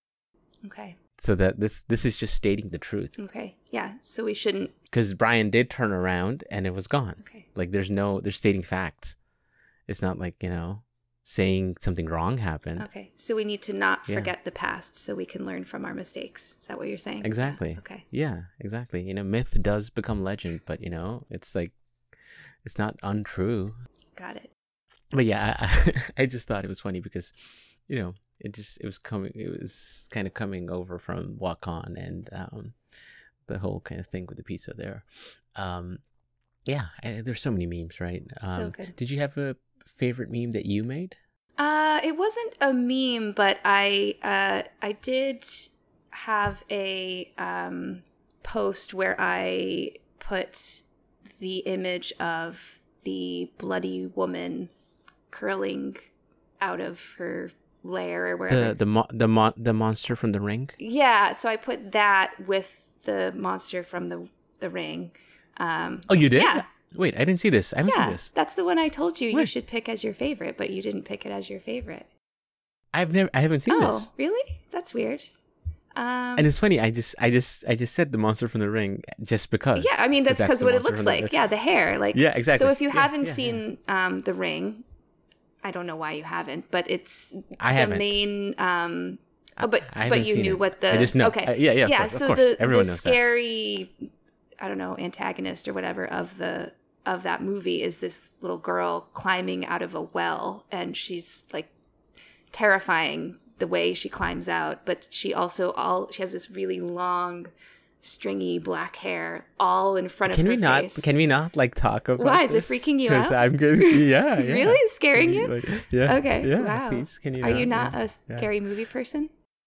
Okay. So that this this is just stating the truth. Okay. Yeah. So we shouldn't. Because Brian did turn around and it was gone. Okay. Like there's no, they're stating facts. It's not like, you know, saying something wrong happened. Okay. So we need to not Yeah. forget the past so we can learn from our mistakes. Is that what you're saying? Exactly. Yeah. Okay. Yeah, exactly. You know, myth does become legend, but you know, it's like, it's not untrue. Got it. But yeah, I, I just thought it was funny because, you know, it just, it was coming, it was kind of coming over from Wakan and um, the whole kind of thing with the pizza there. Um, yeah, I, there's so many memes, right? Um, So good. Did you have a favorite meme that you made? Uh, it wasn't a meme, but I uh, I did have a um, post where I put the image of the bloody woman curling out of her lair or wherever. The the mo- the mo- the monster from the ring. Yeah, so I put that with the monster from the the ring. Um, Oh, you did? Yeah. Wait, I didn't see this. I haven't yeah, seen this. that's the one I told you you Where? should pick as your favorite, but you didn't pick it as your favorite. I've never. I haven't seen Oh, this. really? That's weird. Um, And it's funny. I just, I just, I just said the monster from the ring just because. yeah, I mean that's because the what it monster looks from the- like. Yeah, the hair, like Yeah, exactly. So if you Yeah, haven't yeah, seen Um, the Ring, I don't know why you haven't, but it's I the haven't. main. Um, oh, but I but haven't you seen knew it. what the I just know. Okay, Uh, yeah, yeah. Of yeah. course, of so course. the Everyone the knows that. scary, I don't know, antagonist or whatever of the of that movie is this little girl climbing out of a well, and she's like terrifying the way she climbs out, but she also all she has this really long stringy black hair all in front Can of we her not? face. Can we not like talk about? Why? Is it this? freaking you 'Cause out? I'm good. Yeah, yeah. Really? Scaring Can you? Like, yeah. Okay. Yeah. Wow. Please, can you? Are you not Yeah. a scary movie person?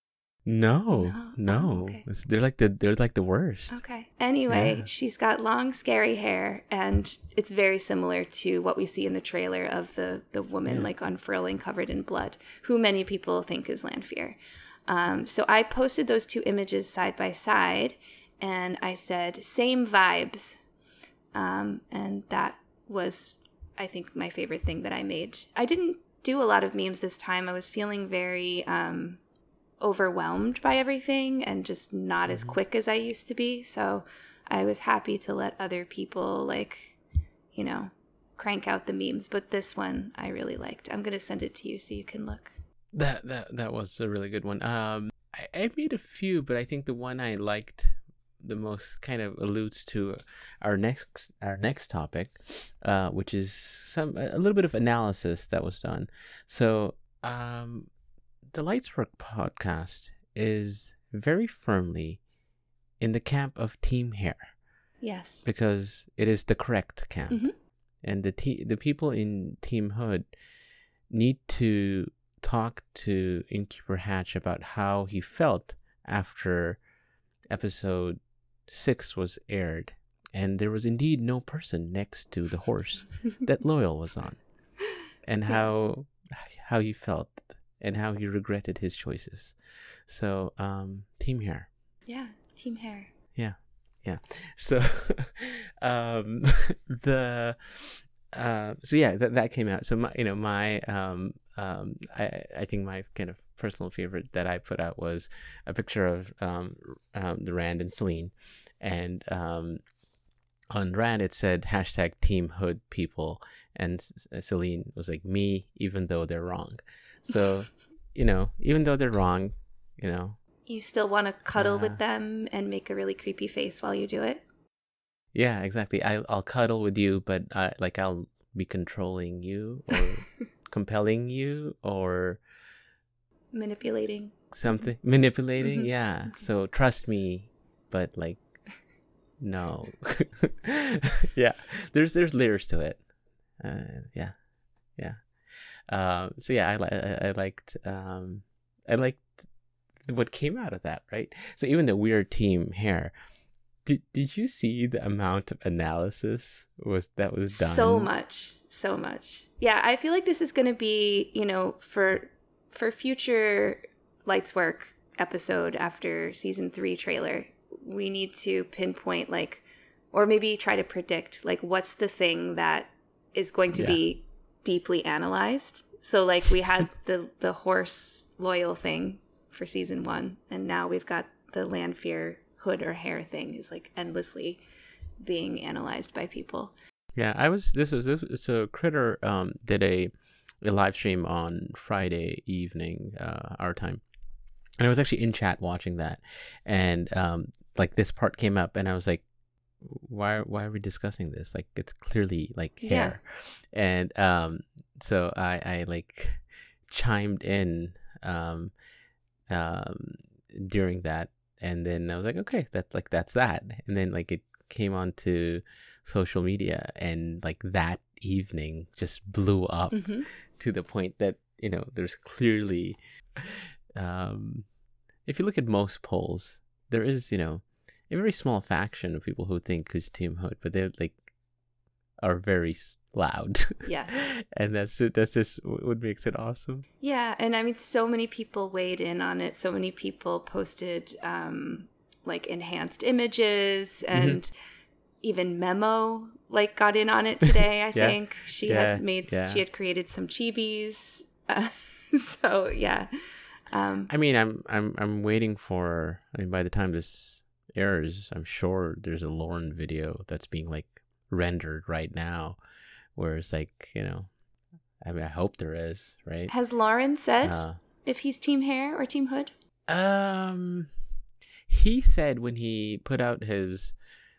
No, No? no. Oh, okay. It's- They're like the they're like the worst. Okay. Anyway, Yeah. she's got long, scary hair, and it's very similar to what we see in the trailer of the the woman Yeah. like unfurling, covered in blood, who many people think is Lanfear. Um, so I posted those two images side by side, and I said same vibes, um, and that was, I think, my favorite thing that I made. I didn't do a lot of memes this time. I was feeling very um, overwhelmed by everything and just not as quick as I used to be. So I was happy to let other people, like, you know, crank out the memes. But this one I really liked. I'm going to send it to you so you can look. That that that was a really good one. Um, I, I made a few, but I think the one I liked the most kind of alludes to our next our next topic, uh, which is some a little bit of analysis that was done. So, um, the Lightswork podcast is very firmly in the camp of Team Hair Yes. because it is the correct camp, Mhm. and the te- the people in Team Hood need to talk to Innkeeper Hatch about how he felt after episode six was aired, and there was indeed no person next to the horse that Loyal was on, and how how he felt and how he regretted his choices. So, um, Team Hair. Yeah. Team Hair. Yeah, yeah. So, um, the uh, so yeah, that that came out. So my, you know, my um, um, I I think my kind of personal favorite that I put out was a picture of um, um the Rand and Celine, and um, on Rand it said hashtag Team Hood people, and Celine was like me, even though they're wrong. So, you know, even though they're wrong, you know. You still want to cuddle Uh, with them and make a really creepy face while you do it? Yeah, exactly. I, I'll cuddle with you, but I, like I'll be controlling you or compelling you or Manipulating. something, manipulating. Mhm. Yeah. So trust me, but like, no. Yeah. There's there's layers to it. Uh, yeah, yeah. Um. So yeah, I li- I, I liked um I liked what came out of that, right? So even the weird Team Hair. Did Did you see the amount of analysis was that was done? So much, so much. Yeah, I feel like this is going to be, you know, for for future Lightswork episode after season three trailer, we need to pinpoint like, or maybe try to predict like what's the thing that is going to Yeah. be deeply analyzed. So like we had the the horse loyal thing for season one, and now we've got the Lanfear hood or hair thing is like endlessly being analyzed by people. Yeah, I was. This was this, so Critter um did a a live stream on Friday evening, uh, our time, and I was actually in chat watching that, and um like this part came up, and I was like, why why are we discussing this? Like it's clearly like hair, yeah. and um so I I like chimed in um um during that, and then I was like, okay, that's like that's that, and then like it came onto social media, and like that evening just blew up mm-hmm. to the point that, you know, there's clearly um if you look at most polls, there is, you know, a very small faction of people who think who's Team Hood, but they like are very loud. Yeah, and that's that's just what makes it awesome. Yeah, and I mean, so many people weighed in on it. So many people posted um, like enhanced images, and mm-hmm. even Memo like got in on it today. I yeah. think she yeah. had made yeah. she had created some chibis. Uh, so yeah, um, I mean, I'm I'm I'm waiting for. I mean, by the time this airs, I'm sure there's a Lauren video that's being like rendered right now, where it's like, you know, I mean, I hope there is, right? Has Lauren said uh, if he's Team Hair or Team Hood? Um, he said when he put out his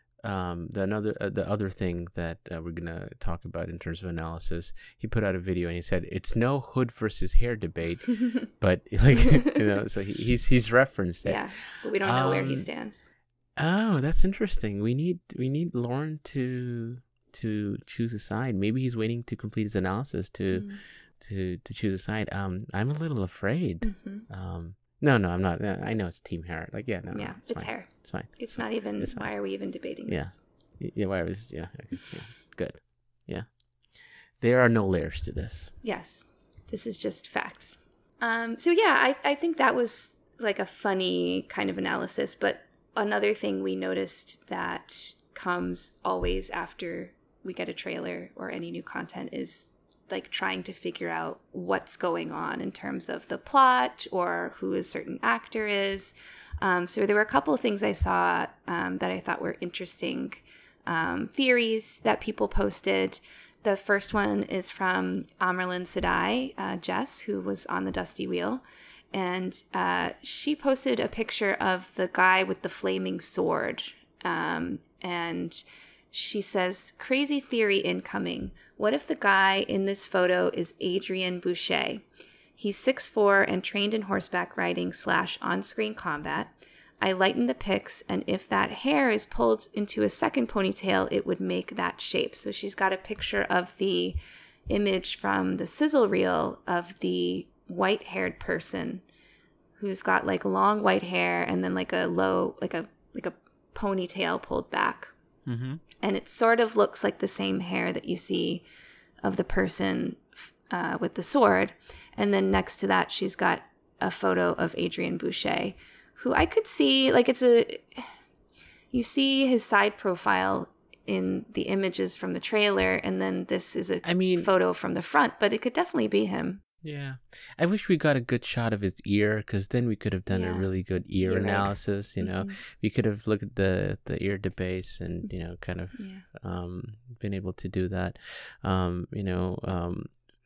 um the another uh, the other thing that uh, we're gonna talk about in terms of analysis, he put out a video and he said it's no Hood versus Hair debate, but like, you know, so he, he's he's referenced it. Yeah, but we don't know um, where he stands. Oh, that's interesting. We need we need Lauren to to choose a side. Maybe he's waiting to complete his analysis to mm. to to choose a side. Um, I'm a little afraid. Mm-hmm. Um, no, no, I'm not. I know it's Team Hair. Like, yeah, no, yeah, no, it's, it's hair. It's fine. It's, it's not fine. even. It's why are we even debating yeah. this? Yeah, why was yeah, yeah, good. Yeah, there are no layers to this. Yes, this is just facts. Um, so yeah, I I think that was like a funny kind of analysis, but another thing we noticed that comes always after we get a trailer or any new content is like trying to figure out what's going on in terms of the plot or who a certain actor is. Um, so there were a couple of things I saw um, that I thought were interesting um, theories that people posted. The first one is from Amerlin Sadai, uh, Jess, who was on the Dusty Wheel. And uh, she posted a picture of the guy with the flaming sword. Um, and she says, crazy theory incoming. What if the guy in this photo is Adrian Boucher? He's six foot four and trained in horseback riding slash on-screen combat. I lightened the pics, and if that hair is pulled into a second ponytail, it would make that shape. So she's got a picture of the image from the sizzle reel of the white-haired person who's got like long white hair and then like a low, like a like a ponytail pulled back. Mm-hmm. And it sort of looks like the same hair that you see of the person uh, with the sword. And then next to that, she's got a photo of Adrian Boucher, who I could see, like it's a, you see his side profile in the images from the trailer, and then this is a I mean, photo from the front, but it could definitely be him. Yeah. I wish we got a good shot of his ear, because then we could have done yeah. a really good ear You're analysis, right. you know. Mm-hmm. We could have looked at the, the ear to base and, you know, kind of yeah. um, been able to do that. Um, you know, um,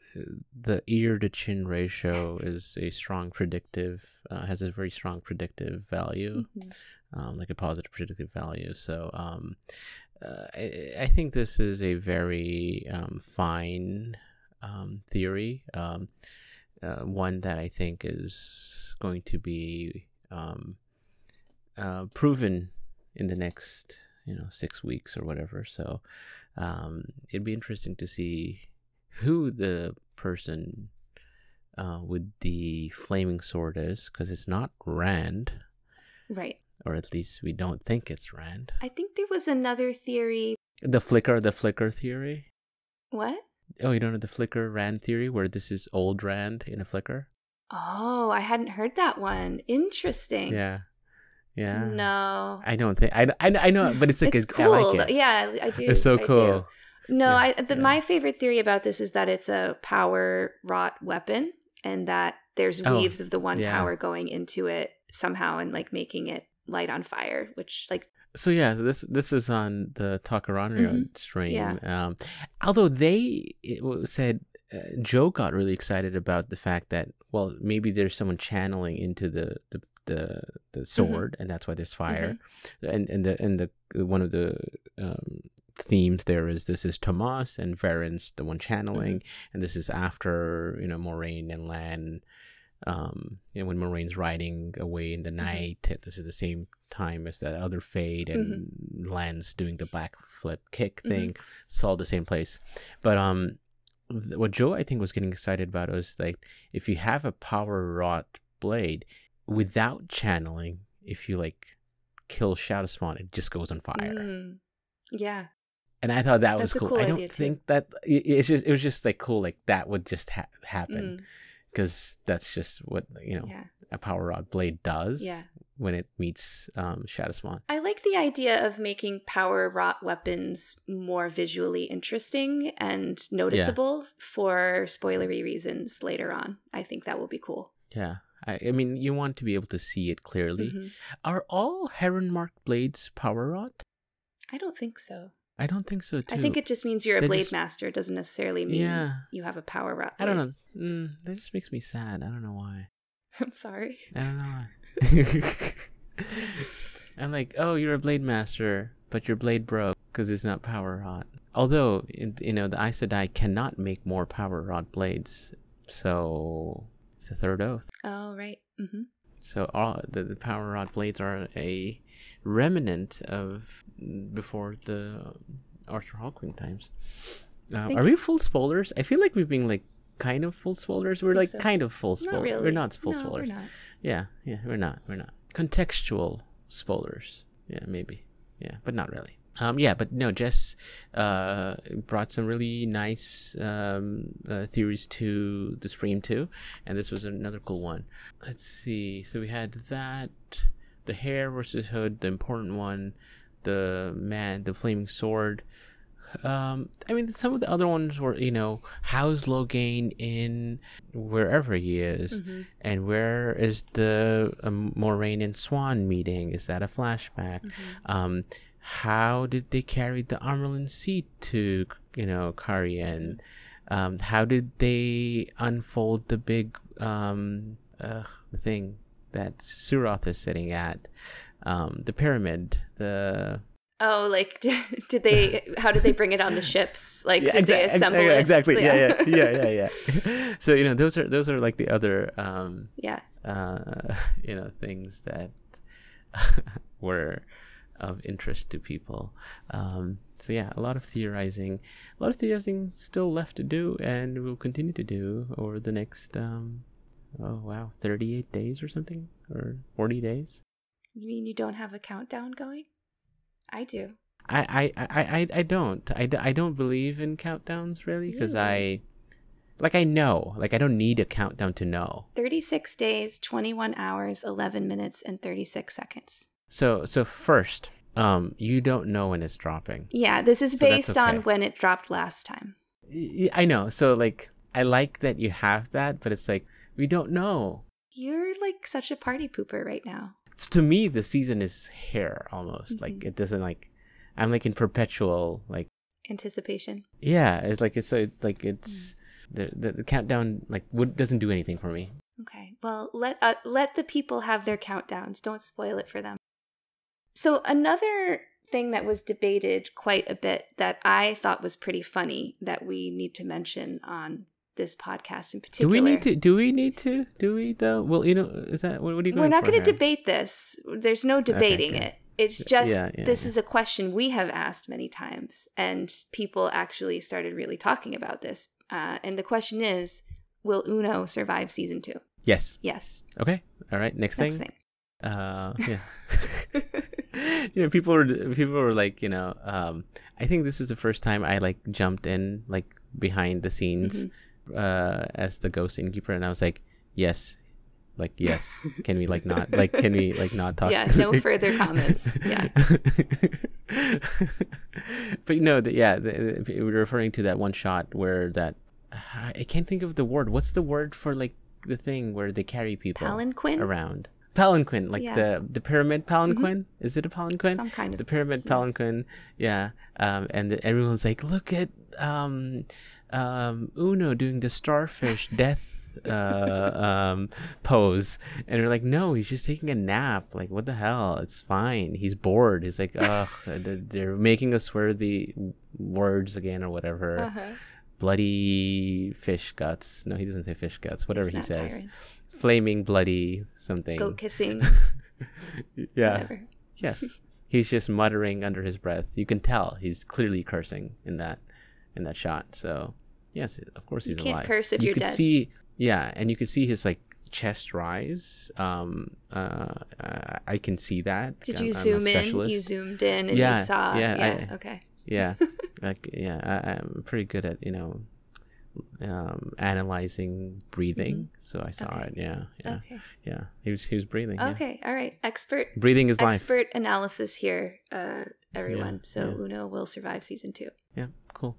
the ear to chin ratio is a strong predictive, uh, has a very strong predictive value, mm-hmm. um, like a positive predictive value. So um, uh, I, I think this is a very um, fine um, theory, um, uh, one that I think is going to be um, uh, proven in the next, you know, six weeks or whatever. So um, it'd be interesting to see who the person uh, with the flaming sword is, because it's not Rand. Right. Or at least we don't think it's Rand. I think there was another theory. The flicker, the flicker theory? What? Oh, you don't know the flicker Rand theory, where this is old Rand in a flicker? Oh, I hadn't heard that one. Interesting. Yeah. Yeah. No. I don't think, I, I, I know, but it's like, it's a, cool. I like it. Yeah, I do. It's so I cool. No, Yeah, I the, yeah. my favorite theory about this is that it's a power wrought weapon, and that there's Oh, weaves of the one yeah. power going into it somehow and like making it light on fire, which like So yeah, this this is on the Takarano Mhm. stream. Yeah. Um, although they it wa- said uh, Joe got really excited about the fact that, well, maybe there's someone channeling into the the the, the sword, and that's why there's fire. And and the and the one of the um, themes there is this is Tomas and Varen's the one channeling, and this is after, you know, Moraine and Lan. Um, you know, when Moraine's riding away in the night, this is the same time as that other fade, and Lan's doing the back flip kick thing. It's all the same place. But um, th- what Joe I think was getting excited about was like, if you have a power wrought blade without channeling, if you like kill Shadow Spawn, it just goes on fire. Mm. Yeah. And I thought that That's was a cool. cool I idea, don't too. think that it, it's just it was just like cool, like that would just ha- happen. Mm. Because that's just what, you know, Yeah. a power rod blade does Yeah. when it meets um, Shadow Spawn. I like the idea of making power wrought weapons more visually interesting and noticeable for spoilery reasons later on. I think that will be cool. Yeah. I, I mean, you want to be able to see it clearly. Mhm. Are all Heron Mark blades power rod? I don't think so. I don't think so, too. I think it just means you're a They blade just- master. It doesn't necessarily mean Yeah. you have a power wrought I blade. don't know. Mm, that just makes me sad. I don't know why. I'm sorry. I don't know why. I'm like, oh, you're a blade master, but your blade broke because it's not power rod. Although, it- you know, the Aes Sedai cannot make more power rod blades. So, it's the third oath. Oh, right. Mm-hmm. So, all the, the power rod blades are a remnant of before the Arthur Hawkwing times. Uh, Think- are we full spoilers? I feel like we've been like kind of full spoilers. We're Think like so. kind of full Not spoilers. really. We're not full no, spoilers. We're not. Yeah, yeah, we're not. We're not. Contextual spoilers. Yeah, maybe. Yeah, but not really. Um, yeah, but no, Jess uh, brought some really nice um, uh, theories to the stream too, and this was another cool one. Let's see. So we had that, the hair versus hood, the important one, the man, the flaming sword. Um, I mean, some of the other ones were, you know, how's Logain in wherever he is, Mhm. and where is the um, Moraine and Swan meeting? Is that a flashback? Um, how did they carry the Amerlin seat to, you know, Karien? Um, how did they unfold the big um uh, thing that Suroth is sitting at? Um, the pyramid, the Oh, like did, did they? How did they bring it on the ships? Like, Yeah, did they exa- assemble exa- it? exactly. Yeah, yeah, yeah, yeah, yeah. So, you know, those are those are like the other um yeah. uh you know, things that were of interest to people. Um so yeah, a lot of theorizing, a lot of theorizing still left to do, and we'll continue to do over the next um oh wow, thirty-eight days or something, or forty days. You mean you don't have a countdown going? I do. I, I, I, I, I don't. I, d- I don't believe in countdowns really, because I, Really? like, I know. Like, I don't need a countdown to know. thirty-six days, twenty-one hours, eleven minutes, and thirty-six seconds. So so first, um, you don't know when it's dropping. Yeah, this is So that's based on okay. when it dropped last time. Y- y- I know. So like, I like that you have that, but it's like we don't know. You're like such a party pooper right now. It's, to me, the season is here almost. Like Mhm. it doesn't like. I'm like in perpetual like. Anticipation. Yeah, it's like it's so like it's the, the the countdown like would doesn't do anything for me. Okay. Well, let uh, let the people have their countdowns. Don't spoil it for them. So another thing that was debated quite a bit that I thought was pretty funny that we need to mention on this podcast in Do particular. we need to? Do we need to? Do we though? Well, you know, is that what, what are you going We're not for going to here? debate this. There's no debating okay. it. It's just Yeah, yeah, this yeah. is a question we have asked many times, and people actually started really talking about this. Uh, and the question is, will Uno survive season two? Yes. Yes. Okay. All right. Next, Next thing. thing. Uh, yeah. You know, people were people were like, you know, um, I think this was the first time I like jumped in like behind the scenes, Mm-hmm. uh, as the ghost innkeeper, and I was like, yes, like yes. Can we like not like can we like not talk? Yeah, no further comments. Yeah. But you know, the, yeah, the, the, we're referring to that one shot where that I can't think of the word. What's the word for like the thing where they carry people Palanquin? around? Palanquin, like Yeah. the the pyramid palanquin. Mm-hmm. Is it a palanquin? Some kind of the pyramid palanquin. Yeah, um, and the, everyone's like, look at um, um, Uno doing the starfish death uh, um, pose, and they're like, no, he's just taking a nap. Like, what the hell? It's fine. He's bored. He's like, ugh, they're making us swear the words again or whatever. Uh-huh. Bloody fish guts. No, he doesn't say fish guts. Whatever He's he not says. Tyrant. Flaming bloody something. Goat kissing. Yeah. Whatever. Yes. He's just muttering under his breath. You can tell he's clearly cursing in that in that shot. So yes, of course he's You can't alive. curse if you you're could dead. see, yeah, and you could see his like chest rise. Um, uh, uh I can see that. Did I'm- you I'm a zoom in? specialist. You zoomed in and Yeah, you saw. yeah, Yeah. I- okay. Yeah, like yeah, I, I'm pretty good at you know, um, analyzing breathing. So I saw Okay. it. Yeah, yeah, Okay. yeah. He was he was breathing. yeah. Okay. All right. Expert. Breathing is life. Expert analysis here, uh, everyone. Yeah, so yeah. Uno will survive season two. Yeah, cool.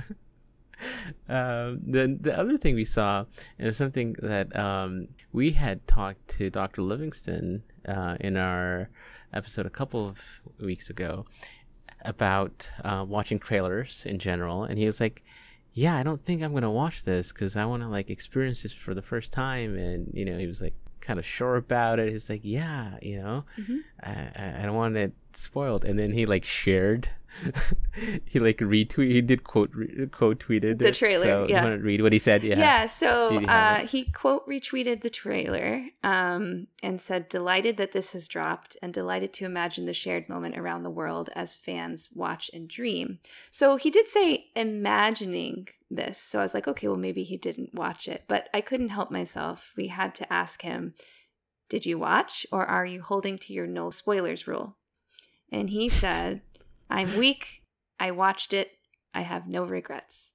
um, the the other thing we saw is something that um, we had talked to Doctor Livingston uh, in our episode a couple of weeks ago about uh, watching trailers in general, and he was like, "Yeah, I don't think I'm gonna watch this because I want to like experience this for the first time." And you know, he was like kind of sure about it. He's like, "Yeah, you know, Mm-hmm. I, I I don't want it spoiled." And then he like shared, he like retweet, he did quote re- quote tweeted The it. trailer, So yeah. you want to read what he said? Yeah. Yeah, so Did you have uh, he quote retweeted the trailer um, and said, delighted that this has dropped and delighted to imagine the shared moment around the world as fans watch and dream. So he did say imagining this. So I was like, okay, well, maybe he didn't watch it. But I couldn't help myself. We had to ask him, did you watch or are you holding to your no spoilers rule? And he said, I'm weak. I watched it. I have no regrets.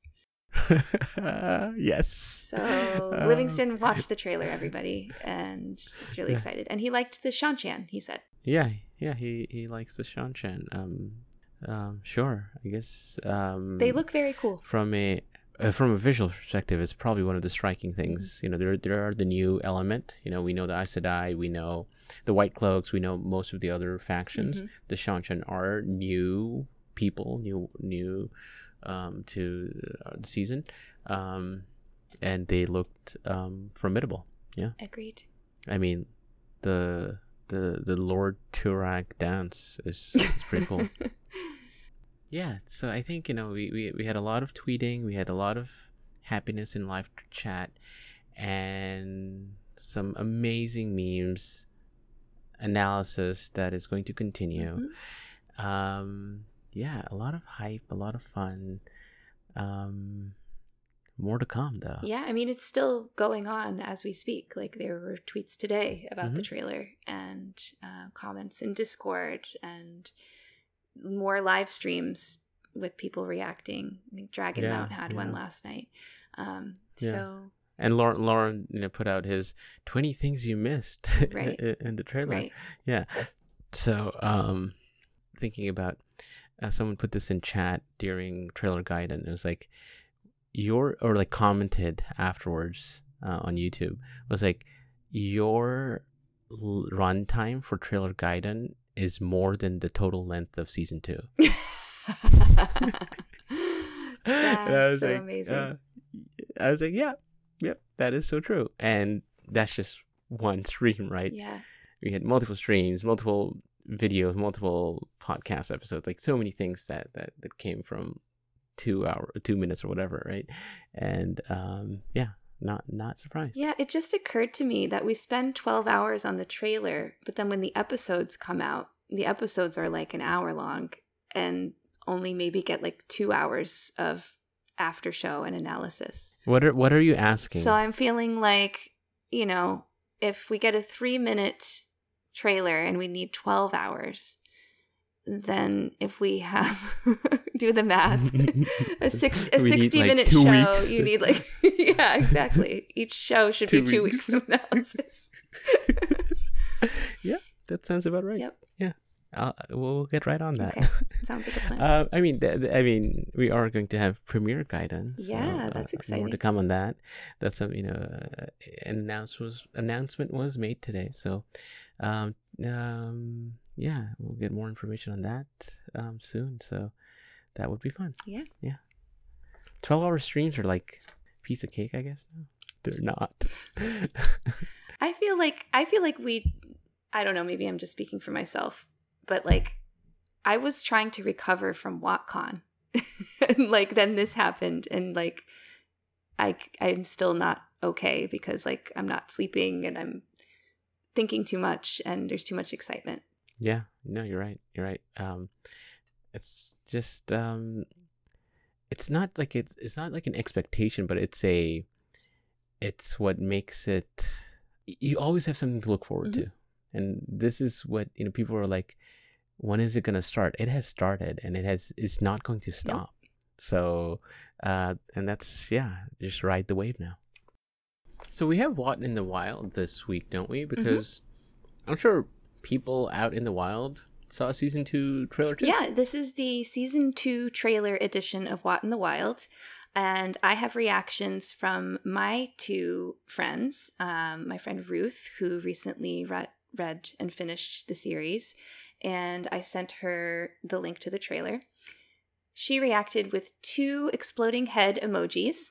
Yes. So Uh, Livingston watched the trailer, everybody, and it's really Yeah. excited. And he liked the Shanchan, he said. Yeah, yeah. He he likes the Shanchan. Um, um, sure. I guess. Um, They look very cool. from a uh, from a visual perspective, it's probably one of the striking things. You know, there there are the new element. You know, we know the Aes Sedai, we know the White Cloaks, we know most of the other factions. Mhm. The Shanchan are new people, new new um, to uh, the season, um, and they looked um, formidable. Yeah, Agreed. I mean, the the the Lord Turak dance is is pretty cool. Yeah, so I think, you know, we, we, we had a lot of tweeting, we had a lot of happiness in live chat, and some amazing memes, analysis that is going to continue. Mhm. Um, yeah, a lot of hype, a lot of fun. Um, more to come, though. Yeah, I mean, it's still going on as we speak. Like, there were tweets today about the Mhm. trailer and uh, comments in Discord and more live streams with people reacting. I think Dragon Yeah, Mount had one yeah. last night. Um, Yeah. So, And Lauren, Lauren, you know, put out his twenty things you missed Right. in, in the trailer. right. Yeah. So, um, thinking about, uh, someone put this in chat during trailer guide, and it was like, your, or like commented afterwards uh, on YouTube, was like, your l- runtime for trailer guidance is more than the total length of season two. And I was That's so like, amazing. uh, I was like, yeah, yep, that is so true. And that's just one stream, right? Yeah. We had multiple streams, multiple videos, multiple podcast episodes, like so many things that that, that came from two hour, two minutes or whatever, right? And um, yeah, not not surprised. Yeah, it just occurred to me that we spend twelve hours on the trailer, but then when the episodes come out, the episodes are like an hour long and only maybe get like two hours of after show and analysis. What are what are you asking? So I'm feeling like, you know, if we get a three minute trailer and we need twelve hours, then if we have, do the math, a six a We need, sixty like, minute two show, weeks. you need like, yeah, exactly. Each show should Two be two weeks. weeks of analysis. Yeah, that sounds about right. Yep. Yeah. I'll, we'll get right on that. Okay, sounds like a plan. uh, I mean, th- th- I mean, we are going to have premiere guidance. Yeah, so, that's uh, exciting. More to come on that. That's some, you know, uh, an announce was, announcement was made today. So, um, um, yeah, we'll get more information on that um soon. So that would be fun. Yeah, yeah. Twelve hour streams are like a piece of cake, I guess. No, they're not. I feel like I feel like we. I don't know. Maybe I'm just speaking for myself, but like, I was trying to recover from WatCon, and like then this happened, and like, I I'm still not okay because like I'm not sleeping and I'm thinking too much and there's too much excitement. Yeah, no, you're right. You're right. Um, it's just um, it's not like it's it's not like an expectation, but it's a, it's what makes it. You always have something to look forward Mm-hmm. to, and this is what you know. People are like, when is it gonna start? It has started, and it has. It's not going to stop. Nope. So, uh, and that's yeah, just ride the wave now. So we have What in the Wild this week, don't we? Because mm-hmm. I'm sure people out in the wild saw season two trailer too. Yeah, this is the season two trailer edition of What in the Wild. And I have reactions from my two friends, um, my friend Ruth, who recently re- read and finished the series. And I sent her the link to the trailer. She reacted with two exploding head emojis.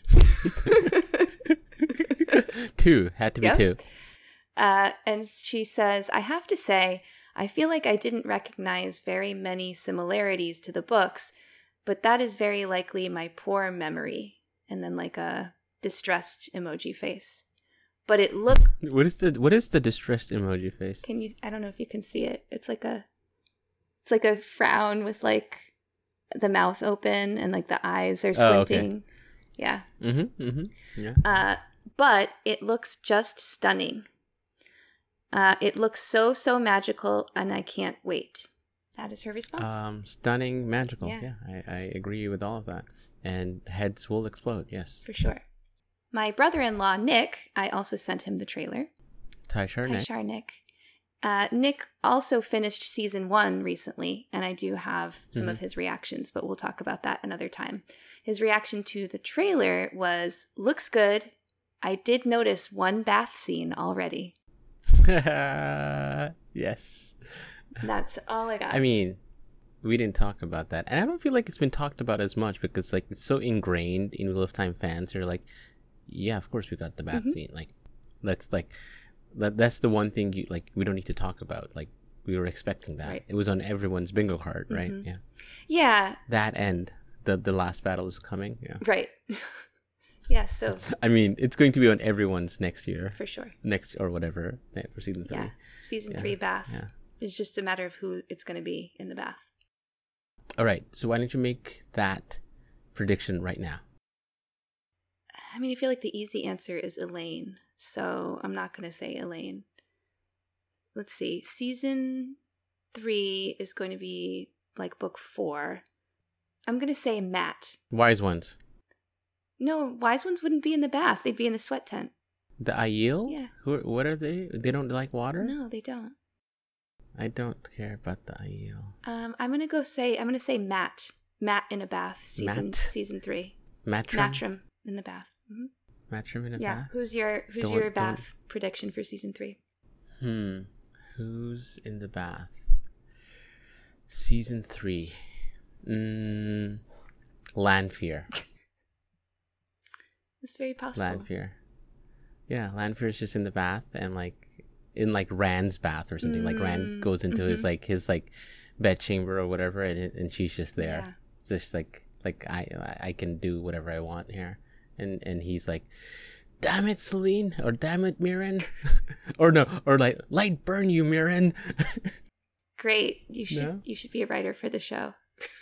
Two. Had to be yep. two. Uh, and she says, I have to say, I feel like I didn't recognize very many similarities to the books, but that is very likely my poor memory. And then like a distressed emoji face. But it looked... What is the what is the distressed emoji face? Can you... I don't know if you can see it. It's like a... It's like a frown with like the mouth open and like the eyes are squinting. Oh, okay. Yeah. Mm-hmm. Mm-hmm. Yeah. Uh, but it looks just stunning. Uh, it looks so, so magical, and I can't wait. That is her response. Um, stunning, magical. Yeah, yeah I, I agree with all of that. And heads will explode, yes. For sure. My brother-in-law, Nick, I also sent him the trailer. Ty Sharnick. Ty Sharnick. Uh, Nick also finished season one recently, and I do have some mm-hmm. of his reactions, but we'll talk about that another time. His reaction to the trailer was, looks good. I did notice one bath scene already. Yes. That's all I got. I mean, we didn't talk about that. And I don't feel like it's been talked about as much because like it's so ingrained in Wheel of Time fans. They're like, yeah, of course we got the bath mm-hmm. scene. Like, let's like, that, that's the one thing you like, we don't need to talk about. Like, we were expecting that. Right. It was on everyone's bingo card, right? Mm-hmm. Yeah. Yeah. That and the, the last battle is coming. Yeah. Right. Yeah, so... I mean, it's going to be on everyone's next year. For sure. Next, or whatever, for season three. Yeah, season yeah. three bath. Yeah. It's just a matter of who it's going to be in the bath. All right, so why don't you make that prediction right now? I mean, I feel like the easy answer is Elaine, so I'm not going to say Elaine. Let's see. Season three is going to be like book four. I'm going to say Matt. Wise Ones. No, Wise Ones wouldn't be in the bath. They'd be in the sweat tent. The Aiel? Yeah. Who? What are they? They don't like water? No, they don't. I don't care about the Aiel. Um, I'm gonna go say I'm gonna say Matt. Matt in a bath. Season Matt? season three. Matrim. Matrim in the bath. Mm-hmm. Matrim in a yeah. bath. Who's your Who's don't, your bath don't... prediction for season three? Hmm. Who's in the bath? Season three. Hmm. Lanfear. It's very possible. Lanfear. Yeah, Lanfear is just in the bath and like in like Rand's bath or something. Mm, like Rand goes into mm-hmm. his like his like bed chamber or whatever, and and she's just there, yeah. just like like I I can do whatever I want here, and and he's like, damn it, Celine, or damn it, Mirren, or no, or like light burn you, Mirren. Great, you should no? you should be a writer for the show.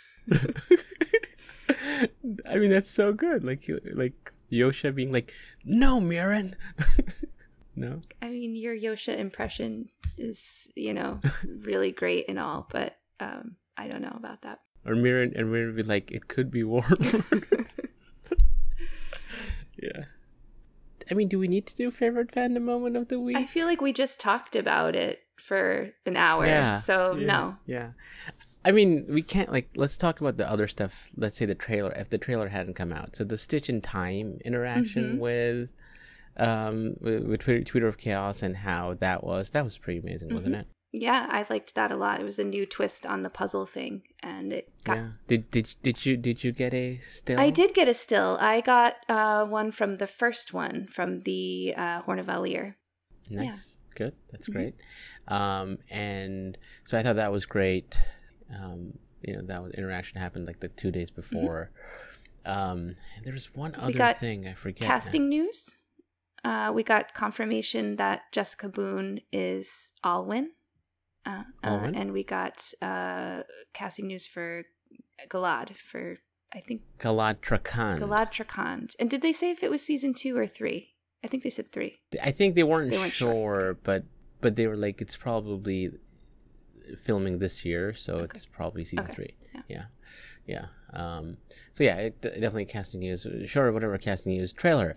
I mean, that's so good. Like like. Yosha being like, no, Mirren. No? I mean, your Yosha impression is, you know, really great and all, but um, I don't know about that. Or Mirren, and Mirren would be like, it could be warm. Yeah. I mean, do we need to do favorite fandom moment of the week? I feel like we just talked about it for an hour. Yeah, So yeah, no. Yeah. I mean, we can't, like, let's talk about the other stuff. Let's say the trailer, if the trailer hadn't come out. So the Stitch in Time interaction Mhm. with um with, with Twitter, Twitter of Chaos and how that was, that was pretty amazing, wasn't Mhm. it? Yeah, I liked that a lot. It was a new twist on the puzzle thing, and it got. Yeah. Did did did you did you get a still? I did get a still. I got uh, one from the first one from the uh, Horn of Valir. Nice. Good. That's Mhm. great. Um, and so I thought that was great. Um, you know, that was, interaction happened like the two days before. Um, and there was one other got thing I forget. now. Casting news. Uh, we got confirmation that Jessica Boone is Alwyn. Uh, uh, Alwyn? and we got uh, casting news for Galad for, I think, Galad Trakan. Galad Trakand. And did they say if it was season two or three? I think they said three. I think they weren't, They weren't sure, sure. but but they were like, it's probably filming this year, so Okay. it's probably season Okay. three. Yeah. Yeah. Yeah. Um, so yeah, it, definitely casting news. Sure, whatever casting news. Trailer.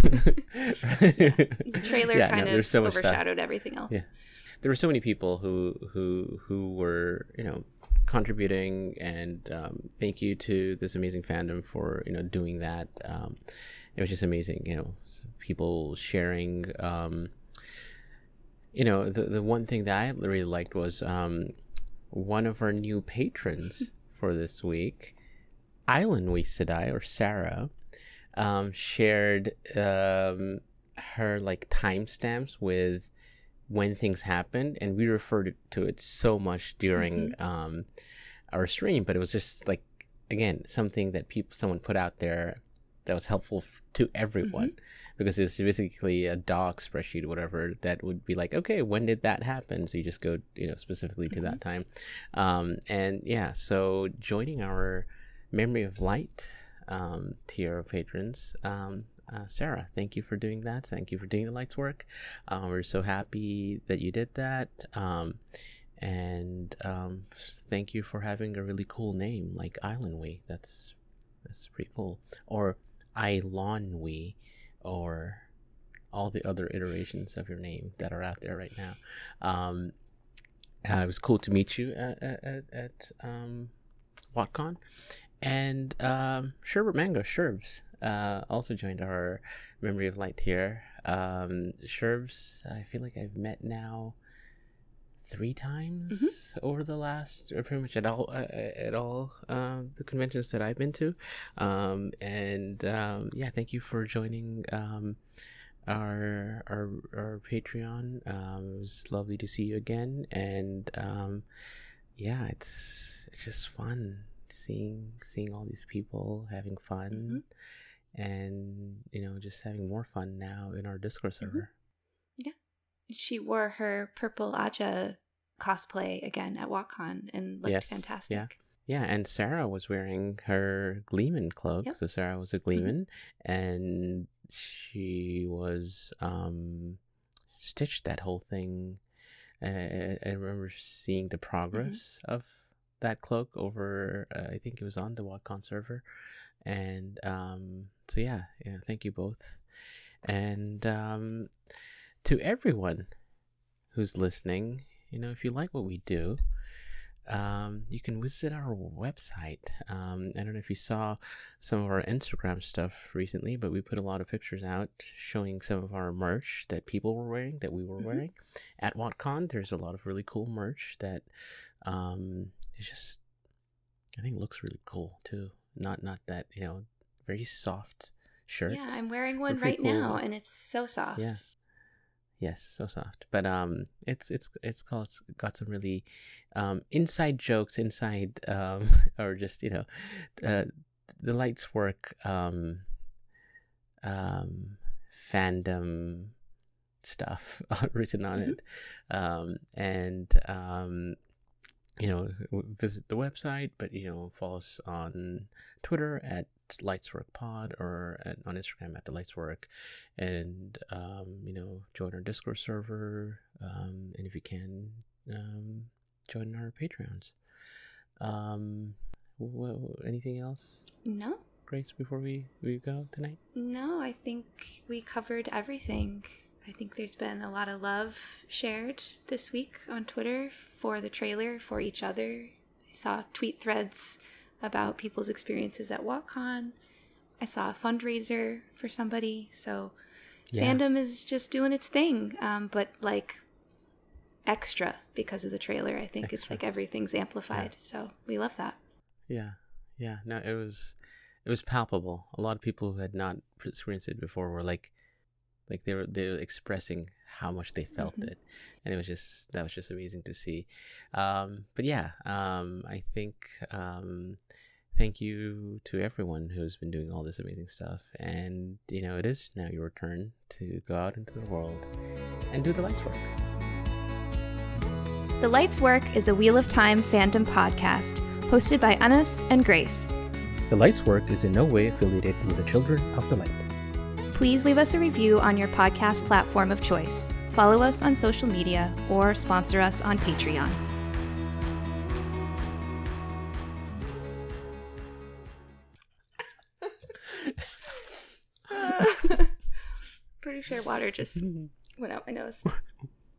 The trailer Yeah, kind no, of there's so much stuff. overshadowed everything else. Yeah. There were so many people who who who were, you know, contributing, and um, thank you to this amazing fandom for, you know, doing that. Um, it was just amazing, you know, people sharing. Um, you know, the the one thing that I really liked was um, one of our new patrons for this week, Island Sedai, or Sarah, um, shared um, her like timestamps with when things happened, and we referred to it so much during mm-hmm. um, our stream, but it was just like, again, something that people someone put out there that was helpful f- to everyone, mm-hmm. because it was basically a doc spreadsheet or whatever that would be like, okay, when did that happen? So you just go, you know, specifically to mm-hmm. that time. Um, and yeah, so joining our Memory of Light um, tier of patrons, um, Uh, Sarah, thank you for doing that. Thank you for doing the lights work. Um, we're so happy that you did that. Um, and um, thank you for having a really cool name like Islandwe. That's that's pretty cool. Or Ilonwe, or all the other iterations of your name that are out there right now. Um, uh, it was cool to meet you at at, at um, WatCon. And um, Sherbert Mango, Sherbs, uh, also joined our Memory of Light tier. Um, Sherbs, I feel like I've met now three times mm-hmm. over the last, or pretty much at all, uh, at all uh, the conventions that I've been to. Um, and um, yeah, thank you for joining um, our, our our Patreon. Um, it was lovely to see you again, and um, yeah, it's it's just fun. Seeing seeing all these people having fun, mm-hmm. and you know, just having more fun now in our Discord server. Mm-hmm. Yeah, she wore her purple Aja cosplay again at WatCon and looked yes. fantastic. Yeah, yeah, and Sarah was wearing her Gleeman cloak. Yep. So Sarah was a Gleeman, mm-hmm. and she was um, stitched that whole thing. Uh, I remember seeing the progress mm-hmm. of that cloak over, uh, I think it was on the WatCon server. And um, so yeah, yeah, thank you both. And um, to everyone who's listening, you know, if you like what we do, um, you can visit our website. Um, I don't know if you saw some of our Instagram stuff recently, but we put a lot of pictures out showing some of our merch that people were wearing, that we were mm-hmm. wearing. At WatCon, there's a lot of really cool merch that um, is just, I think, looks really cool too. Not not that, you know, very soft shirts. Yeah, I'm wearing one right cool. now, and it's so soft. Yeah. Yes, so soft. But um, it's it's it's called it's got some really um inside jokes inside um or just, you know, uh, the lights work um um fandom stuff written on mm-hmm. it, um and um. you know, visit the website, but, you know, follow us on Twitter at LightsWorkPod, or at, on Instagram at the LightsWork, and, um, you know, join our Discord server, um, and if you can, um, join our Patreons. Um, wh- anything else? No. Grace, before we, we go tonight? No, I think we covered everything. I think there's been a lot of love shared this week on Twitter for the trailer, for each other. I saw tweet threads about people's experiences at WalkCon. I saw a fundraiser for somebody. So yeah. Fandom is just doing its thing, um, but like extra because of the trailer. I think extra. It's like everything's amplified. Yeah. So we love that. Yeah. Yeah. No, it was it was palpable. A lot of people who had not experienced it before were like like they were they were expressing how much they felt mm-hmm. it. And it was just that was just amazing to see. Um, but yeah, um, I think um, thank you to everyone who's been doing all this amazing stuff. And you know, it is now your turn to go out into the world and do the lights work. The Lights Work is a Wheel of Time fandom podcast hosted by Anas and Grace. The Lights Work is in no way affiliated with the Children of the Light. Please leave us a review on your podcast platform of choice. Follow us on social media or sponsor us on Patreon. Pretty sure water just went out my nose.